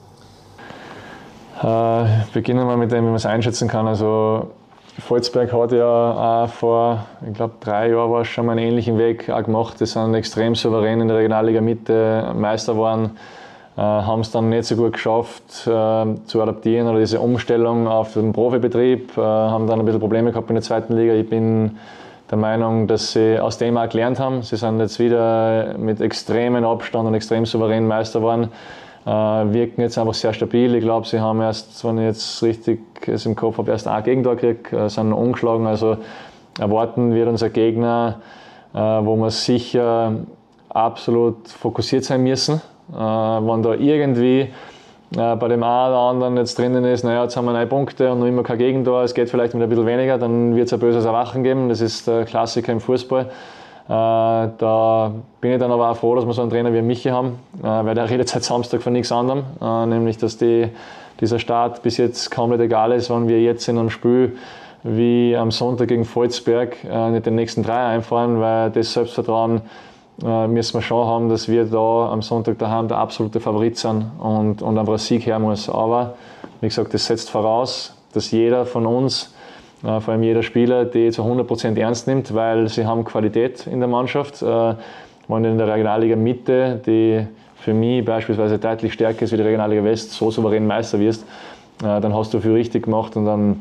Beginnen wir mit dem, wie man es einschätzen kann. Also Volzberg hat ja auch vor, ich glaube 3 Jahren war es schon mal einen ähnlichen Weg auch gemacht. Die sind extrem souverän in der Regionalliga Mitte Meister geworden, haben es dann nicht so gut geschafft zu adaptieren oder diese Umstellung auf den Profibetrieb, haben dann ein bisschen Probleme gehabt in der 2. Liga. Ich bin der Meinung, dass sie aus dem auch gelernt haben. Sie sind jetzt wieder mit extremen Abstand und extrem souverän Meister geworden. Wirken jetzt einfach sehr stabil. Ich glaube, sie haben erst, wenn ich jetzt richtig es im Kopf habe, erst ein Gegentor gekriegt, sind noch ungeschlagen. Also erwarten wird unser Gegner, wo wir sicher absolut fokussiert sein müssen. Wenn da irgendwie bei dem einen oder anderen jetzt drinnen ist, naja, jetzt haben wir 9 Punkte und noch immer kein Gegentor, es geht vielleicht mit ein bisschen weniger, dann wird es ein böses Erwachen geben. Das ist der Klassiker im Fußball. Da bin ich dann aber auch froh, dass wir so einen Trainer wie Michi haben, weil der redet seit Samstag von nichts anderem, nämlich dass dieser Start bis jetzt kaum nicht egal ist, wenn wir jetzt in einem Spiel wie am Sonntag gegen Volzberg nicht den nächsten 3 einfahren, weil das Selbstvertrauen müssen wir schon haben, dass wir da am Sonntag daheim der absolute Favorit sind und einfach ein Sieg her muss. Aber wie gesagt, das setzt voraus, dass jeder von uns, vor allem jeder Spieler, die zu 100% ernst nimmt, weil sie haben Qualität in der Mannschaft. Wenn du in der Regionalliga Mitte, die für mich beispielsweise deutlich stärker ist wie die Regionalliga West, so souverän Meister wirst, dann hast du viel richtig gemacht und dann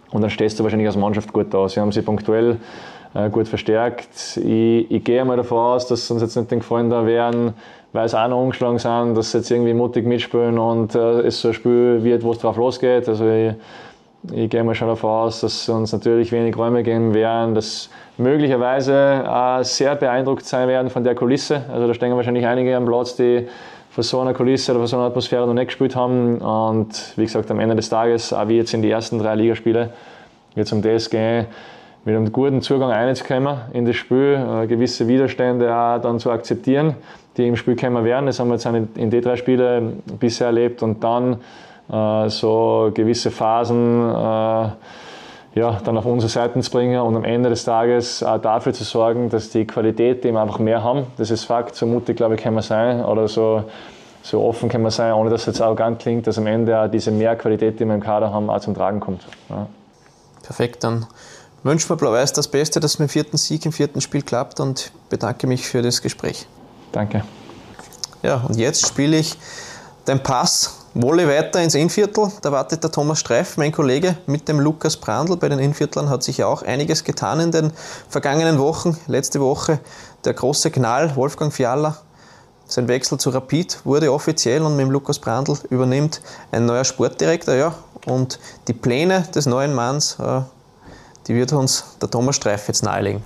Und dann stehst du wahrscheinlich als Mannschaft gut da. Sie haben sich punktuell gut verstärkt. Ich gehe mal davon aus, dass sie uns jetzt nicht den Gefallen da werden, weil sie auch noch umgeschlagen sind, dass sie jetzt irgendwie mutig mitspielen und es so ein Spiel wird, wo es drauf losgeht. Also ich gehe mal schon davon aus, dass sie uns natürlich wenig Räume geben werden, dass möglicherweise auch sehr beeindruckt sein werden von der Kulisse. Also da stehen wahrscheinlich einige am Platz, die von so einer Kulisse oder von so einer Atmosphäre noch nicht gespielt haben. Und wie gesagt, am Ende des Tages, auch wie jetzt in die ersten 3 Ligaspiele, wird es um das gehen, mit einem guten Zugang reinzukommen in das Spiel, gewisse Widerstände auch dann zu akzeptieren, die im Spiel kommen werden. Das haben wir jetzt in den 3 Spielen bisher erlebt. Und dann so gewisse Phasen dann auf unsere Seiten zu bringen und am Ende des Tages auch dafür zu sorgen, dass die Qualität, die wir einfach mehr haben, das ist Fakt, so mutig, glaube ich, kann man sein oder so offen kann man sein, ohne dass es jetzt arrogant klingt, dass am Ende auch diese Mehrqualität, die wir im Kader haben, auch zum Tragen kommt. Ja. Perfekt, dann wünschen wir Blau-Weiß das Beste, dass es mit dem 4. Sieg im 4. Spiel klappt und bedanke mich für das Gespräch. Danke. Ja, und jetzt spiele ich den Pass Wolle weiter ins Innviertel. Da wartet der Thomas Streif, mein Kollege, mit dem Lukas Brandl. Bei den Innviertlern hat sich ja auch einiges getan in den vergangenen Wochen. Letzte Woche der große Knall, Wolfgang Fiala. Sein Wechsel zu Rapid wurde offiziell und mit dem Lukas Brandl übernimmt ein neuer Sportdirektor. Ja, und die Pläne des neuen Manns, die wird uns der Thomas Streif jetzt nahelegen.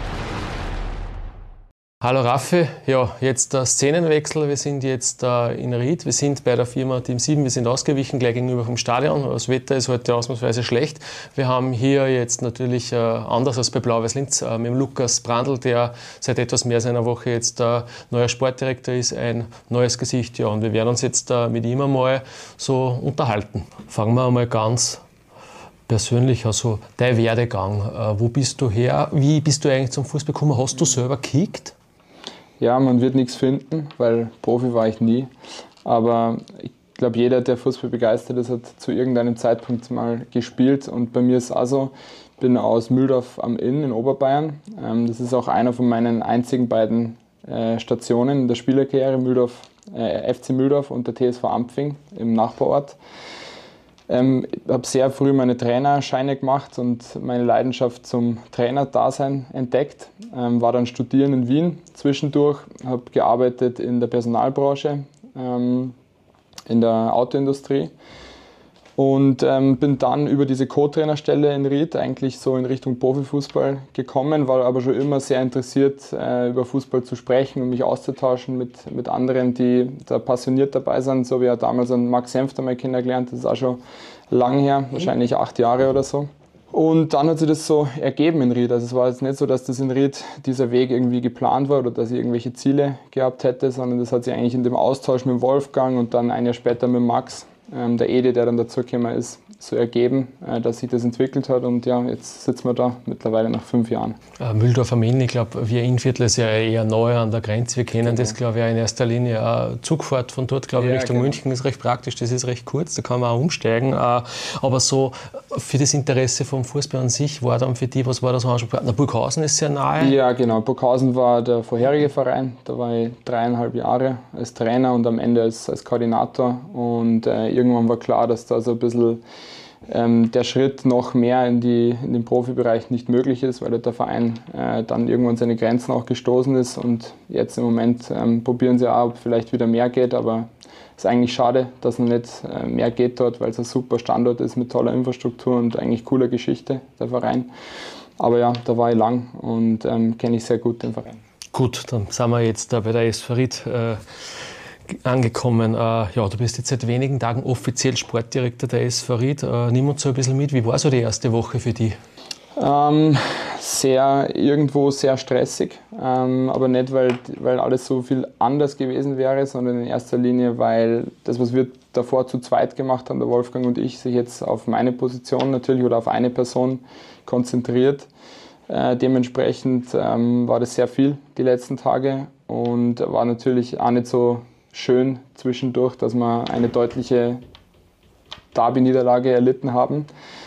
Hallo Raffi, ja, jetzt der Szenenwechsel. Wir sind jetzt in Ried, wir sind bei der Firma Team 7, wir sind ausgewichen, gleich gegenüber vom Stadion. Das Wetter ist heute ausnahmsweise schlecht. Wir haben hier jetzt natürlich, anders als bei Blau-Weiß Linz, mit dem Lukas Brandl, der seit etwas mehr als einer Woche jetzt neuer Sportdirektor ist, ein neues Gesicht. Ja, und wir werden uns jetzt mit ihm einmal so unterhalten. Fangen wir einmal ganz persönlich, also dein Werdegang. Wo bist du her? Wie bist du eigentlich zum Fußball gekommen? Hast du selber gekickt? Ja, man wird nichts finden, weil Profi war ich nie. Aber ich glaube, jeder, der Fußball begeistert ist, hat zu irgendeinem Zeitpunkt mal gespielt. Und bei mir ist es auch so, ich bin aus Mühldorf am Inn in Oberbayern. Das ist auch einer von meinen einzigen beiden Stationen in der Spielerkarriere, FC Mühldorf und der TSV Ampfing im Nachbarort. Ich habe sehr früh meine Trainerscheine gemacht und meine Leidenschaft zum Trainerdasein entdeckt. War dann studieren in Wien zwischendurch, habe gearbeitet in der Personalbranche, in der Autoindustrie und bin dann über diese Co-Trainerstelle in Ried eigentlich so in Richtung Profifußball gekommen, war aber schon immer sehr interessiert, über Fußball zu sprechen und mich auszutauschen mit anderen, die da passioniert dabei sind. So wie ich damals einen Max Senfter mal kennengelernt, das ist auch schon lang her, wahrscheinlich 8 Jahre oder so. Und dann hat sich das so ergeben in Ried. Also es war jetzt nicht so, dass das in Ried dieser Weg irgendwie geplant war oder dass ich irgendwelche Ziele gehabt hätte, sondern das hat sich eigentlich in dem Austausch mit Wolfgang und dann ein Jahr später mit Max, der Edi, der dann dazugekommen ist, so ergeben, dass sich das entwickelt hat. Und ja, jetzt sitzen wir da mittlerweile nach 5 Jahren. Mühldorf am Inn, ich glaube, wir Innviertel ist ja eher neu an der Grenze. Wir kennen das, glaube ich, auch in erster Linie. Zugfahrt von dort, glaube ich, Richtung München ist recht praktisch. Das ist recht kurz, da kann man auch umsteigen. Aber so für das Interesse vom Fußball an sich war dann für die, was war das Ansprechpartner? Burghausen ist sehr nahe. Ja, genau. Burghausen war der vorherige Verein. Da war ich 3,5 Jahre als Trainer und am Ende als Koordinator. Und irgendwann war klar, dass da so ein bisschen der Schritt noch mehr in den Profibereich nicht möglich ist, weil der Verein dann irgendwann seine Grenzen auch gestoßen ist. Und jetzt im Moment probieren sie auch, ob vielleicht wieder mehr geht, aber es ist eigentlich schade, dass noch nicht mehr geht dort, weil es ein super Standort ist mit toller Infrastruktur und eigentlich cooler Geschichte, der Verein. Aber ja, da war ich lang und kenne ich sehr gut den Verein. Gut, dann sind wir jetzt bei der SV Ried angekommen. Ja, du bist jetzt seit wenigen Tagen offiziell Sportdirektor der SV Ried. Nimm uns so ein bisschen mit, wie war so die erste Woche für dich? Irgendwo sehr stressig, aber nicht, weil alles so viel anders gewesen wäre, sondern in erster Linie, weil das, was wir davor zu zweit gemacht haben, der Wolfgang und ich, sich jetzt auf meine Position natürlich oder auf eine Person konzentriert. Dementsprechend war das sehr viel die letzten Tage und war natürlich auch nicht so schön zwischendurch, dass wir eine deutliche Derby-Niederlage erlitten haben.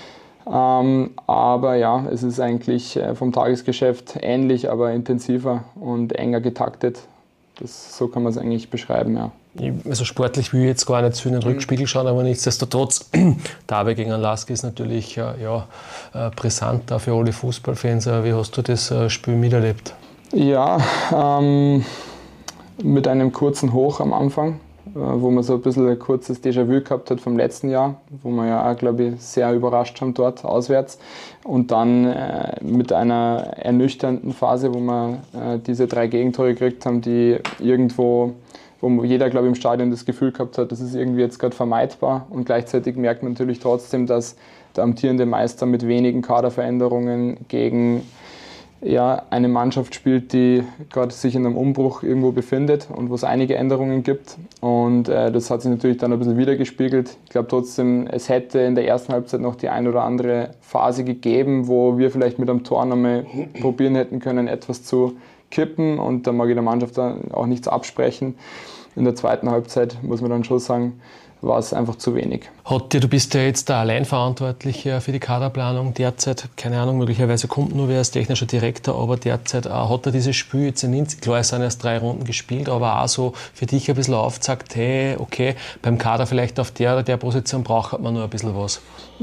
Aber ja, es ist eigentlich vom Tagesgeschäft ähnlich, aber intensiver und enger getaktet. So kann man es eigentlich beschreiben, ja. Also sportlich will ich jetzt gar nicht zu in den Rückspiegel schauen, aber nichtsdestotrotz, Derby gegen Lask ist natürlich brisant da für alle Fußballfans. Wie hast du das Spiel miterlebt? Ja, mit einem kurzen Hoch am Anfang, wo man so ein bisschen ein kurzes Déjà-vu gehabt hat vom letzten Jahr, wo wir ja auch, glaube ich, sehr überrascht haben dort auswärts. Und dann mit einer ernüchternden Phase, wo wir diese 3 Gegentore gekriegt haben, die irgendwo, wo jeder, glaube ich, im Stadion das Gefühl gehabt hat, das ist irgendwie jetzt gerade vermeidbar. Und gleichzeitig merkt man natürlich trotzdem, dass der amtierende Meister mit wenigen Kaderveränderungen gegen eine Mannschaft spielt, die gerade sich in einem Umbruch irgendwo befindet und wo es einige Änderungen gibt. Und das hat sich natürlich dann ein bisschen wiedergespiegelt. Ich glaube trotzdem, es hätte in der ersten Halbzeit noch die ein oder andere Phase gegeben, wo wir vielleicht mit einem Tor nochmal probieren hätten können, etwas zu kippen. Und da mag ich der Mannschaft dann auch nichts absprechen. In der zweiten Halbzeit muss man dann schon sagen, war es einfach zu wenig. Du bist ja jetzt der Alleinverantwortliche für die Kaderplanung derzeit. Keine Ahnung, möglicherweise kommt nur wer als technischer Direktor, aber derzeit hat er dieses Spiel jetzt in Linz, klar, es sind erst 3 Runden gespielt, aber auch so für dich ein bisschen aufgezeigt, hey, okay, beim Kader vielleicht auf der oder der Position braucht man nur ein bisschen was.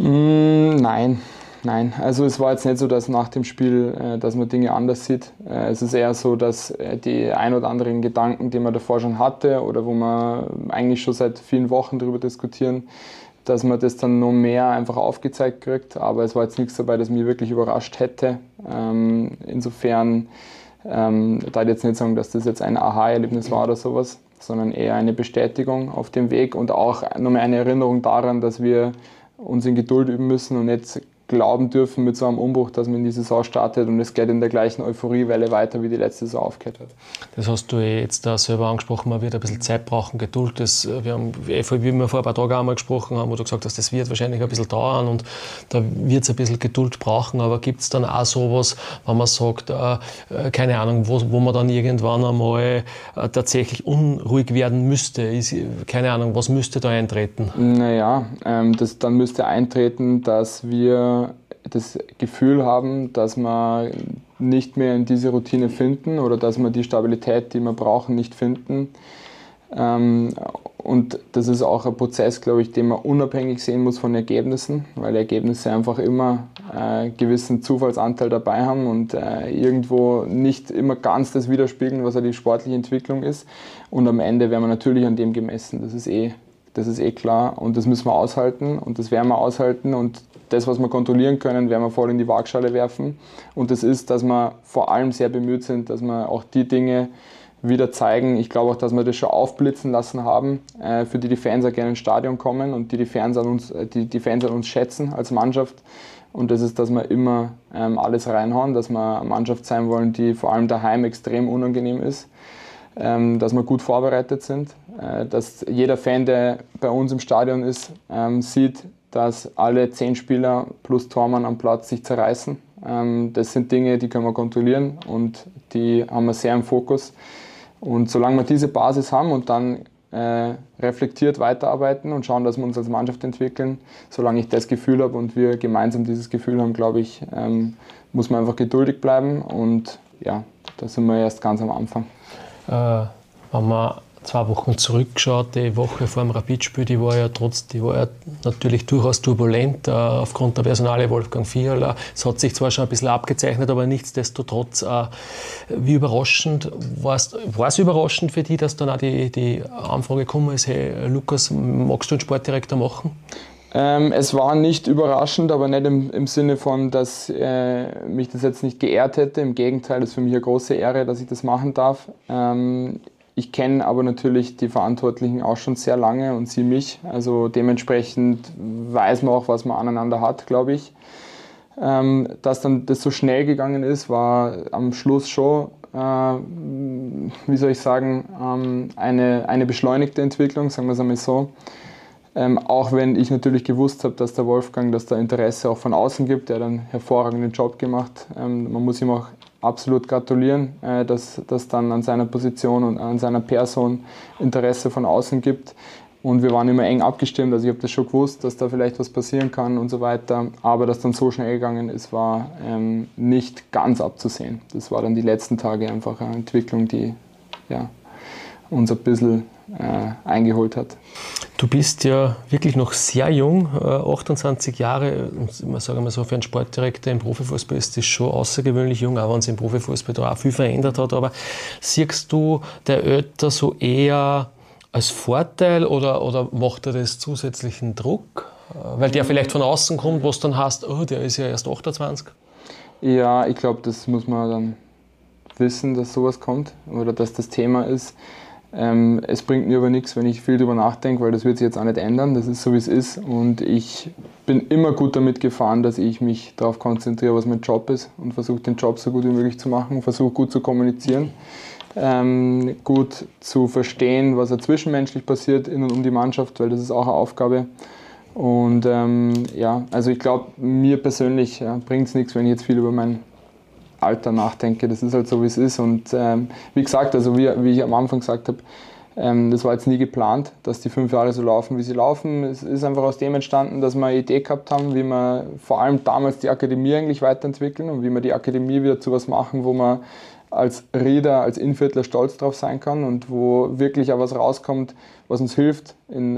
Nein, also es war jetzt nicht so, dass nach dem Spiel, dass man Dinge anders sieht. Es ist eher so, dass die ein oder anderen Gedanken, die man davor schon hatte oder wo man eigentlich schon seit vielen Wochen darüber diskutieren, dass man das dann noch mehr einfach aufgezeigt kriegt. Aber es war jetzt nichts dabei, das mich wirklich überrascht hätte. Insofern da ich jetzt nicht sagen, dass das jetzt ein Aha-Erlebnis war oder sowas, sondern eher eine Bestätigung auf dem Weg und auch nochmal eine Erinnerung daran, dass wir uns in Geduld üben müssen und nicht glauben dürfen mit so einem Umbruch, dass man in die Saison startet und es geht in der gleichen Euphoriewelle weiter, wie die letzte Saison aufgehört hat. Das hast du jetzt da selber angesprochen, man wird ein bisschen Zeit brauchen, Geduld. Wie wir vor ein paar Tagen einmal gesprochen haben, wo du gesagt hast, das wird wahrscheinlich ein bisschen dauern und da wird es ein bisschen Geduld brauchen, aber gibt es dann auch sowas, wenn man sagt, keine Ahnung, wo man dann irgendwann einmal tatsächlich unruhig werden müsste? Keine Ahnung, was müsste da eintreten? Naja, dann müsste eintreten, dass wir das Gefühl haben, dass wir nicht mehr in diese Routine finden oder dass wir die Stabilität, die wir brauchen, nicht finden. Und das ist auch ein Prozess, glaube ich, den man unabhängig sehen muss von Ergebnissen, weil Ergebnisse einfach immer einen gewissen Zufallsanteil dabei haben und irgendwo nicht immer ganz das widerspiegeln, was ja die sportliche Entwicklung ist. Und am Ende werden wir natürlich an dem gemessen, das ist eh klar und das müssen wir aushalten und das werden wir aushalten und das, was wir kontrollieren können, werden wir voll in die Waagschale werfen. Und das ist, dass wir vor allem sehr bemüht sind, dass wir auch die Dinge wieder zeigen. Ich glaube auch, dass wir das schon aufblitzen lassen haben, für die Fans auch gerne ins Stadion kommen und die Fans an uns schätzen als Mannschaft. Und das ist, dass wir immer alles reinhauen, dass wir eine Mannschaft sein wollen, die vor allem daheim extrem unangenehm ist. Dass wir gut vorbereitet sind, dass jeder Fan, der bei uns im Stadion ist, sieht, dass alle 10 Spieler plus Tormann am Platz sich zerreißen. Das sind Dinge, die können wir kontrollieren und die haben wir sehr im Fokus. Und solange wir diese Basis haben und dann reflektiert weiterarbeiten und schauen, dass wir uns als Mannschaft entwickeln, solange ich das Gefühl habe und wir gemeinsam dieses Gefühl haben, glaube ich, muss man einfach geduldig bleiben und ja, da sind wir erst ganz am Anfang. Wenn man 2 Wochen zurückschaut, die Woche vor dem Rapid-Spiel, die war ja natürlich durchaus turbulent aufgrund der Personalie Wolfgang Fiala. Es hat sich zwar schon ein bisschen abgezeichnet, aber nichtsdestotrotz, wie überraschend war es überraschend für dich, dass dann auch die Anfrage gekommen ist, hey Lukas, magst du einen Sportdirektor machen? Es war nicht überraschend, aber nicht im Sinne von, dass mich das jetzt nicht geehrt hätte. Im Gegenteil, das ist für mich eine große Ehre, dass ich das machen darf. Ich kenne aber natürlich die Verantwortlichen auch schon sehr lange und sie mich. Also dementsprechend weiß man auch, was man aneinander hat, glaube ich. Dass dann das so schnell gegangen ist, war am Schluss schon, wie soll ich sagen, eine beschleunigte Entwicklung, sagen wir es einmal so. Auch wenn ich natürlich gewusst habe, dass der Wolfgang, dass da Interesse auch von außen gibt, der hat einen hervorragenden Job gemacht. Man muss ihm auch absolut gratulieren, dass dann an seiner Position und an seiner Person Interesse von außen gibt. Und wir waren immer eng abgestimmt, also ich habe das schon gewusst, dass da vielleicht was passieren kann und so weiter. Aber dass dann so schnell gegangen ist, war nicht ganz abzusehen. Das war dann die letzten Tage einfach eine Entwicklung, die uns ein bisschen eingeholt hat. Du bist ja wirklich noch sehr jung, 28 Jahre. Und sagen wir so, für einen Sportdirektor im Profifußball ist das schon außergewöhnlich jung, auch wenn sich im Profifußball da auch viel verändert hat. Aber siehst du der Alter so eher als Vorteil oder macht er das zusätzlichen Druck? Weil der vielleicht von außen kommt, wo es dann heißt, oh, der ist ja erst 28. Ja, ich glaube, das muss man dann wissen, dass sowas kommt oder dass das Thema ist. Es bringt mir aber nichts, wenn ich viel darüber nachdenke, weil das wird sich jetzt auch nicht ändern. Das ist so, wie es ist. Und ich bin immer gut damit gefahren, dass ich mich darauf konzentriere, was mein Job ist und versuche, den Job so gut wie möglich zu machen, versuche gut zu kommunizieren, gut zu verstehen, was zwischenmenschlich passiert in und um die Mannschaft, weil das ist auch eine Aufgabe. Und also ich glaube, mir persönlich bringt es nichts, wenn ich jetzt viel über mein Alter nachdenke. Das ist halt so, wie es ist. Und wie gesagt, also wie ich am Anfang gesagt habe, das war jetzt nie geplant, dass die 5 Jahre so laufen, wie sie laufen. Es ist einfach aus dem entstanden, dass wir eine Idee gehabt haben, wie wir vor allem damals die Akademie eigentlich weiterentwickeln und wie wir die Akademie wieder zu was machen, wo man als Rieder, als Innviertler stolz drauf sein kann und wo wirklich auch was rauskommt, was uns hilft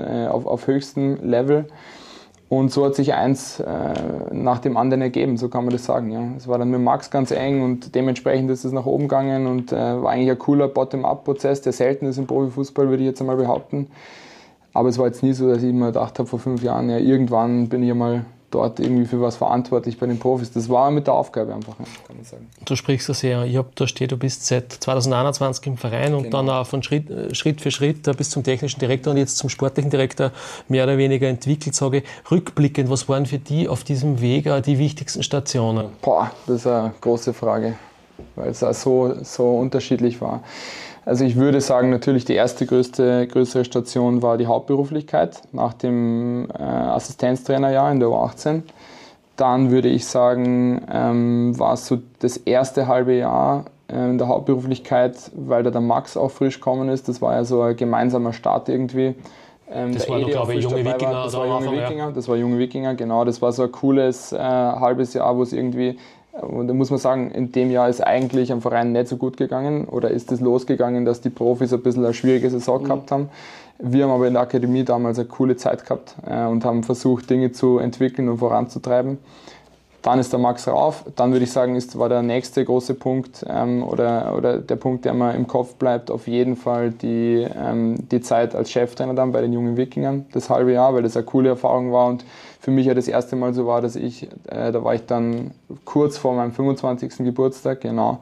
auf höchstem Level. Und so hat sich eins nach dem anderen ergeben, so kann man das sagen. Ja. Es war dann mit Max ganz eng und dementsprechend ist es nach oben gegangen und war eigentlich ein cooler Bottom-up-Prozess, der selten ist im Profifußball, würde ich jetzt einmal behaupten. Aber es war jetzt nie so, dass ich mir gedacht habe vor 5 Jahren, ja, irgendwann bin ich einmal dort irgendwie für was verantwortlich bei den Profis. Das war mit der Aufgabe einfach, kann man sagen. Du sprichst das ja, ich habe da steht, du bist seit 2021 im Verein und dann auch von Schritt für Schritt bis zum technischen Direktor und jetzt zum sportlichen Direktor mehr oder weniger entwickelt. Sage ich, rückblickend, was waren für dich auf diesem Weg die wichtigsten Stationen? Das ist eine große Frage, weil es auch so unterschiedlich war. Also ich würde sagen, natürlich die erste größere Station war die Hauptberuflichkeit nach dem Assistenztrainerjahr in der U18. Dann würde ich sagen, war es so das erste halbe Jahr in der Hauptberuflichkeit, weil da der Max auch frisch gekommen ist. Das war ja so ein gemeinsamer Start irgendwie. Das war noch, glaube ich, Junge Wikinger. Das war Junge Wikinger, genau. Das war so ein cooles halbes Jahr, wo es irgendwie... Und da muss man sagen, in dem Jahr ist eigentlich am Verein nicht so gut gegangen oder ist es losgegangen, dass die Profis ein bisschen eine schwierige Saison gehabt haben. Wir haben aber in der Akademie damals eine coole Zeit gehabt und haben versucht, Dinge zu entwickeln und voranzutreiben. Dann ist der Max rauf. Dann würde ich sagen, war der nächste große Punkt oder der Punkt, der mir im Kopf bleibt, auf jeden Fall die Zeit als Cheftrainer dann bei den Jungen Wikingern, das halbe Jahr, weil das eine coole Erfahrung war und für mich ja das erste Mal so war, dass da war ich dann kurz vor meinem 25. Geburtstag, genau.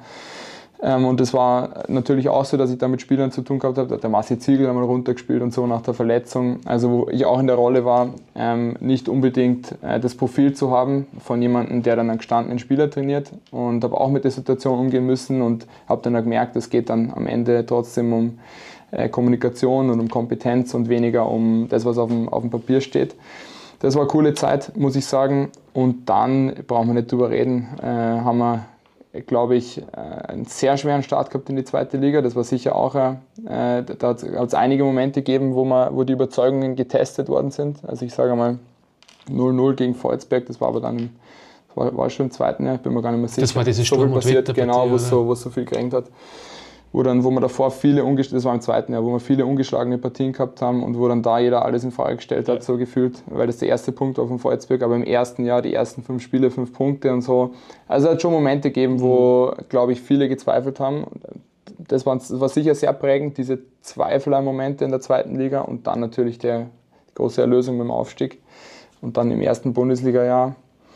Und das war natürlich auch so, dass ich da mit Spielern zu tun gehabt habe. Da hat der Massi Ziegl einmal runtergespielt und so nach der Verletzung. Also wo ich auch in der Rolle war, nicht unbedingt das Profil zu haben von jemandem, der dann einen gestandenen Spieler trainiert. Und habe auch mit der Situation umgehen müssen und habe dann auch gemerkt, es geht dann am Ende trotzdem um Kommunikation und um Kompetenz und weniger um das, was auf dem Papier steht. Das war eine coole Zeit, muss ich sagen. Und dann, brauchen wir nicht drüber reden, haben wir, glaube ich, einen sehr schweren Start gehabt in die zweite Liga. Das war sicher auch, da hat es einige Momente gegeben, wo die Überzeugungen getestet worden sind. Also ich sage mal 0-0 gegen Volzberg, das war aber dann, war schon im zweiten Jahr, ich bin mir gar nicht mehr sicher. Das war diese Sturm- und passiert, genau, wo es so viel geregnet hat. Wo wir davor das war im zweiten Jahr, wo wir viele ungeschlagene Partien gehabt haben und wo dann da jeder alles in Frage gestellt hat, so gefühlt, weil das der erste Punkt war von Volzberg, aber im ersten Jahr, die ersten 5 Spiele, 5 Punkte und so. Also es hat schon Momente gegeben, wo, glaube ich, viele gezweifelt haben. Das war sicher sehr prägend, diese Zweifler-Momente in der zweiten Liga und dann natürlich die große Erlösung beim Aufstieg. Und dann im ersten Bundesliga-Jahr.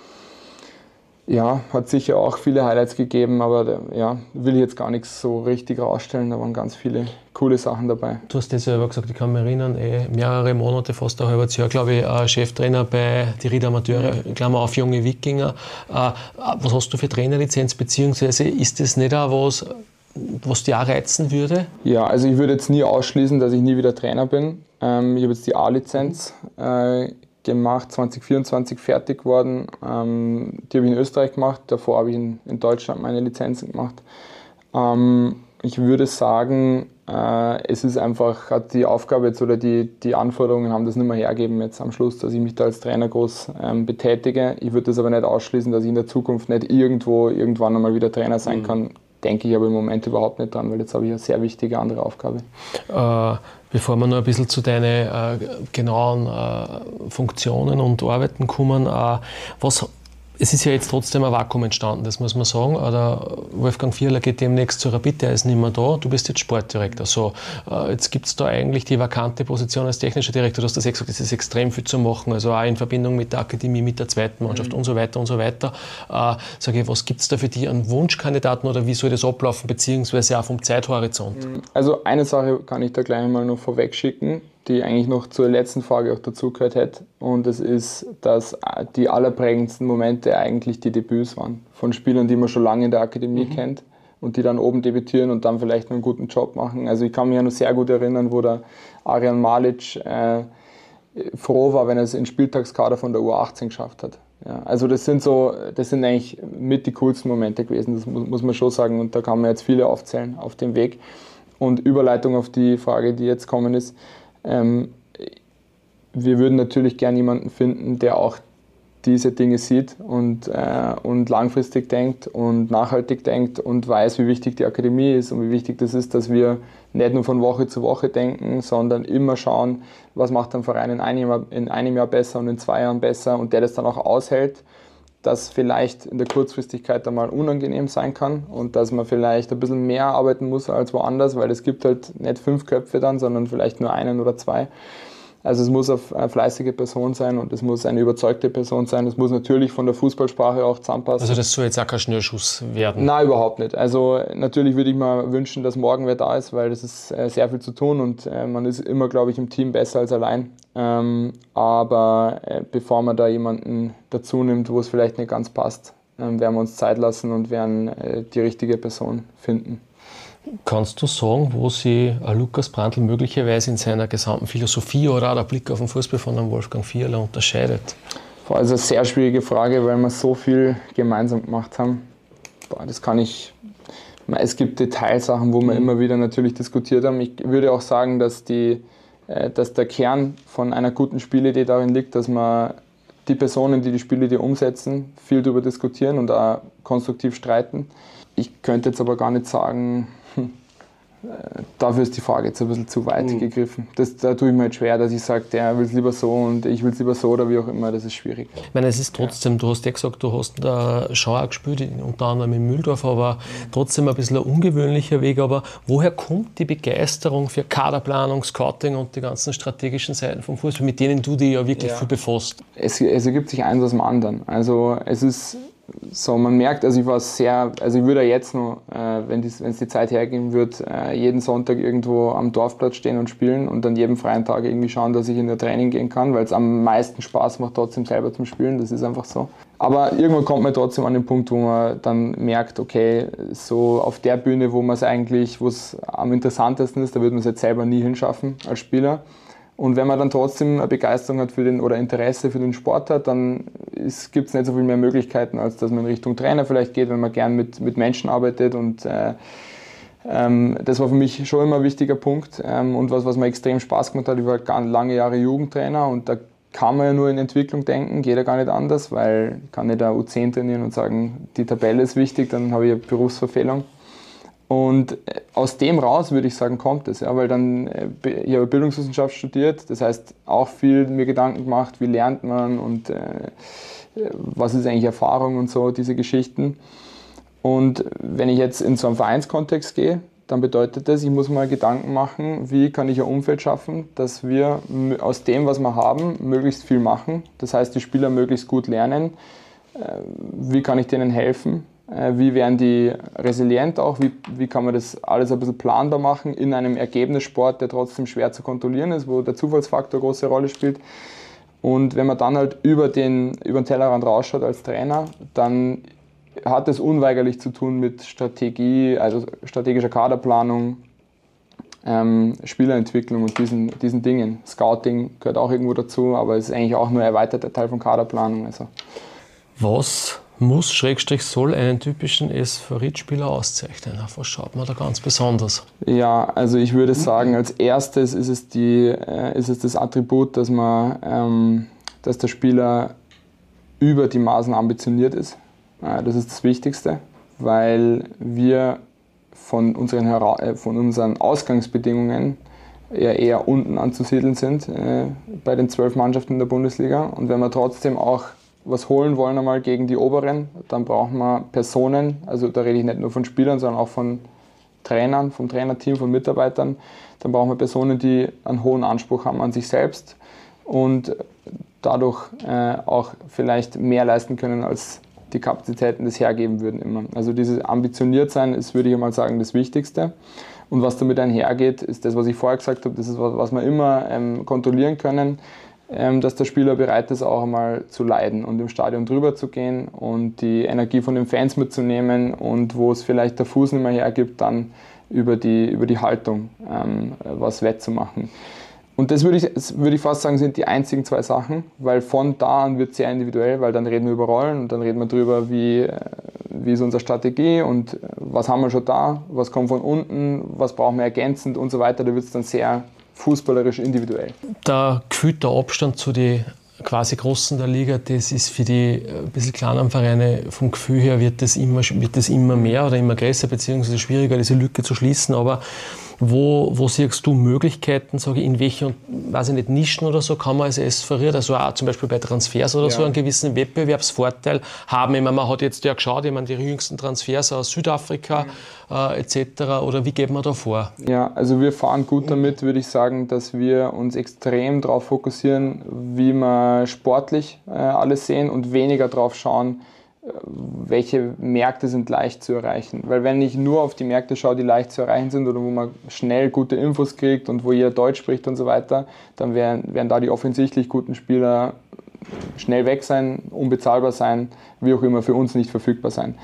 Ja, hat sicher auch viele Highlights gegeben, aber will ich jetzt gar nichts so richtig rausstellen. Da waren ganz viele coole Sachen dabei. Du hast das selber gesagt, ich kann mich erinnern, mehrere Monate, fast ein halbes Jahr, glaube ich, Cheftrainer bei die Rieder Amateure, Klammer auf Junge Wikinger. Was hast du für Trainerlizenz, beziehungsweise ist das nicht auch was dich auch reizen würde? Ja, also ich würde jetzt nie ausschließen, dass ich nie wieder Trainer bin. Ich habe jetzt die A-Lizenz gemacht, 2024 fertig geworden. Die habe ich in Österreich gemacht, davor habe ich in Deutschland meine Lizenzen gemacht. Ich würde sagen, es ist einfach, hat die Aufgabe jetzt oder die Anforderungen haben das nicht mehr hergeben jetzt am Schluss, dass ich mich da als Trainer groß betätige. Ich würde das aber nicht ausschließen, dass ich in der Zukunft nicht irgendwann einmal wieder Trainer sein kann. Denke ich aber im Moment überhaupt nicht dran, weil jetzt habe ich eine sehr wichtige andere Aufgabe. Bevor wir noch ein bisschen zu deinen genauen Funktionen und Arbeiten kommen, es ist ja jetzt trotzdem ein Vakuum entstanden, das muss man sagen. Der Wolfgang Fierler geht demnächst zu Rapid, der ist nicht mehr da, du bist jetzt Sportdirektor. So, jetzt gibt es da eigentlich die vakante Position als technischer Direktor, du hast das gesagt, es ist extrem viel zu machen, also auch in Verbindung mit der Akademie, mit der zweiten Mannschaft und so weiter und so weiter. Sage ich, was gibt es da für dich an Wunschkandidaten oder wie soll das ablaufen, beziehungsweise auch vom Zeithorizont? Also eine Sache kann ich da gleich mal noch vorweg schicken, die eigentlich noch zur letzten Frage auch dazugehört hätte. Und das ist, dass die allerprägendsten Momente eigentlich die Debüts waren. Von Spielern, die man schon lange in der Akademie kennt und die dann oben debütieren und dann vielleicht noch einen guten Job machen. Also ich kann mich ja noch sehr gut erinnern, wo der Arian Malic froh war, wenn er es in den Spieltagskader von der U18 geschafft hat. Ja, also das sind eigentlich mit die coolsten Momente gewesen, das muss man schon sagen. Und da kann man jetzt viele aufzählen auf dem Weg. Und Überleitung auf die Frage, die jetzt kommen ist, wir würden natürlich gerne jemanden finden, der auch diese Dinge sieht und langfristig denkt und nachhaltig denkt und weiß, wie wichtig die Akademie ist und wie wichtig das ist, dass wir nicht nur von Woche zu Woche denken, sondern immer schauen, was macht ein Verein in einem Jahr besser und in 2 Jahren besser und der das dann auch aushält, dass vielleicht in der Kurzfristigkeit einmal unangenehm sein kann und dass man vielleicht ein bisschen mehr arbeiten muss als woanders, weil es gibt halt nicht 5 Köpfe dann, sondern vielleicht nur 1 oder 2. Also es muss eine fleißige Person sein und es muss eine überzeugte Person sein. Es muss natürlich von der Fußballsprache auch zusammenpassen. Also das soll jetzt auch kein Schnellschuss werden? Nein, überhaupt nicht. Also natürlich würde ich mir wünschen, dass morgen wer da ist, weil das ist sehr viel zu tun und man ist immer, glaube ich, im Team besser als allein. Aber bevor man da jemanden dazu nimmt, wo es vielleicht nicht ganz passt, werden wir uns Zeit lassen und werden die richtige Person finden. Kannst du sagen, wo sich Lukas Brandl möglicherweise in seiner gesamten Philosophie oder auch der Blick auf den Fußball von einem Wolfgang Fierler unterscheidet? Also eine sehr schwierige Frage, weil wir so viel gemeinsam gemacht haben. Es gibt Detailsachen, wo wir immer wieder natürlich diskutiert haben. Ich würde auch sagen, dass der Kern von einer guten Spielidee darin liegt, dass man die Personen, die Spielidee umsetzen, viel darüber diskutieren und auch konstruktiv streiten. Ich könnte jetzt aber gar nicht sagen, dafür ist die Frage jetzt ein bisschen zu weit gegriffen. Da tue ich mir jetzt schwer, dass ich sage, der will es lieber so und ich will es lieber so oder wie auch immer, das ist schwierig. Ich meine, es ist trotzdem, du hast ja gesagt, du hast schon auch gespielt, unter anderem in Mühldorf, aber trotzdem ein bisschen ein ungewöhnlicher Weg. Aber woher kommt die Begeisterung für Kaderplanung, Scouting und die ganzen strategischen Seiten vom Fußball, mit denen du dich ja wirklich viel befasst? Es ergibt sich eins aus dem anderen. Also es ist so, man merkt, ich würde jetzt noch, wenn es die Zeit hergeben würde, jeden Sonntag irgendwo am Dorfplatz stehen und spielen und an jedem freien Tag irgendwie schauen, dass ich in der Training gehen kann, weil es am meisten Spaß macht, trotzdem selber zum Spielen, das ist einfach so. Aber irgendwann kommt man trotzdem an den Punkt, wo man dann merkt, okay, so auf der Bühne, wo es am interessantesten ist, da würde man es jetzt selber nie hinschaffen als Spieler. Und wenn man dann trotzdem eine Begeisterung hat oder Interesse für den Sport hat, dann gibt es nicht so viel mehr Möglichkeiten, als dass man in Richtung Trainer vielleicht geht, wenn man gern mit Menschen arbeitet. Und das war für mich schon immer ein wichtiger Punkt. Und was mir extrem Spaß gemacht hat, ich war lange Jahre Jugendtrainer und da kann man ja nur in Entwicklung denken, geht ja gar nicht anders, weil ich kann nicht eine U10 trainieren und sagen, die Tabelle ist wichtig, dann habe ich eine Berufsverfehlung. Und aus dem raus, würde ich sagen, kommt es, ja, weil dann, ich habe Bildungswissenschaft studiert, das heißt auch viel mir Gedanken gemacht, wie lernt man und was ist eigentlich Erfahrung und so, diese Geschichten. Und wenn ich jetzt in so einen Vereinskontext gehe, dann bedeutet das, ich muss mal Gedanken machen, wie kann ich ein Umfeld schaffen, dass wir aus dem, was wir haben, möglichst viel machen. Das heißt, die Spieler möglichst gut lernen. Wie kann ich denen helfen? Wie werden die resilient auch? Wie kann man das alles ein bisschen planbar machen in einem Ergebnissport, der trotzdem schwer zu kontrollieren ist, wo der Zufallsfaktor eine große Rolle spielt? Und wenn man dann halt über den Tellerrand rausschaut als Trainer, dann hat es unweigerlich zu tun mit Strategie, also strategischer Kaderplanung, Spielerentwicklung und diesen Dingen. Scouting gehört auch irgendwo dazu, aber es ist eigentlich auch nur ein erweiterter Teil von Kaderplanung. Also. Was soll einen typischen SV Ried-Spieler auszeichnen? Auf was schaut man da ganz besonders? Ja, also ich würde sagen, als erstes ist es das Attribut, dass der Spieler über die Maßen ambitioniert ist. Das ist das Wichtigste, weil wir von unseren Ausgangsbedingungen eher unten anzusiedeln sind bei den 12 Mannschaften in der Bundesliga. Und wenn wir trotzdem auch was holen wollen einmal gegen die Oberen, dann brauchen wir Personen, also da rede ich nicht nur von Spielern, sondern auch von Trainern, vom Trainerteam, von Mitarbeitern. Dann brauchen wir Personen, die einen hohen Anspruch haben an sich selbst und dadurch auch vielleicht mehr leisten können, als die Kapazitäten das hergeben würden immer. Also dieses ambitioniert sein ist, würde ich mal sagen, das Wichtigste. Und was damit einhergeht, ist das, was ich vorher gesagt habe, das ist was wir immer kontrollieren können, dass der Spieler bereit ist, auch einmal zu leiden und im Stadion drüber zu gehen und die Energie von den Fans mitzunehmen und wo es vielleicht der Fuß nicht mehr hergibt, dann über die Haltung was wettzumachen. Und das würde ich fast sagen, sind die einzigen 2 Sachen, weil von da an wird es sehr individuell, weil dann reden wir über Rollen und dann reden wir darüber, wie ist unsere Strategie und was haben wir schon da, was kommt von unten, was brauchen wir ergänzend und so weiter. Da wird es dann sehr fußballerisch individuell. Der gefühlte Abstand zu den quasi Großen der Liga, das ist für die ein bisschen kleineren Vereine vom Gefühl her wird das immer mehr oder immer größer, beziehungsweise schwieriger, diese Lücke zu schließen. Aber wo siehst du Möglichkeiten, sage ich, in welchen, weiß ich nicht, Nischen oder so, kann man als SVR, also auch zum Beispiel bei Transfers oder so, einen gewissen Wettbewerbsvorteil haben? Ich meine, man hat jetzt ja geschaut, ich meine, die jüngsten Transfers aus Südafrika etc. Oder wie geht man da vor? Ja, also wir fahren gut damit, würde ich sagen, dass wir uns extrem darauf fokussieren, wie wir sportlich alles sehen und weniger darauf schauen, welche Märkte sind leicht zu erreichen. Weil wenn ich nur auf die Märkte schaue, die leicht zu erreichen sind oder wo man schnell gute Infos kriegt und wo jeder Deutsch spricht und so weiter, dann werden da die offensichtlich guten Spieler schnell weg sein, unbezahlbar sein, wie auch immer, für uns nicht verfügbar sein.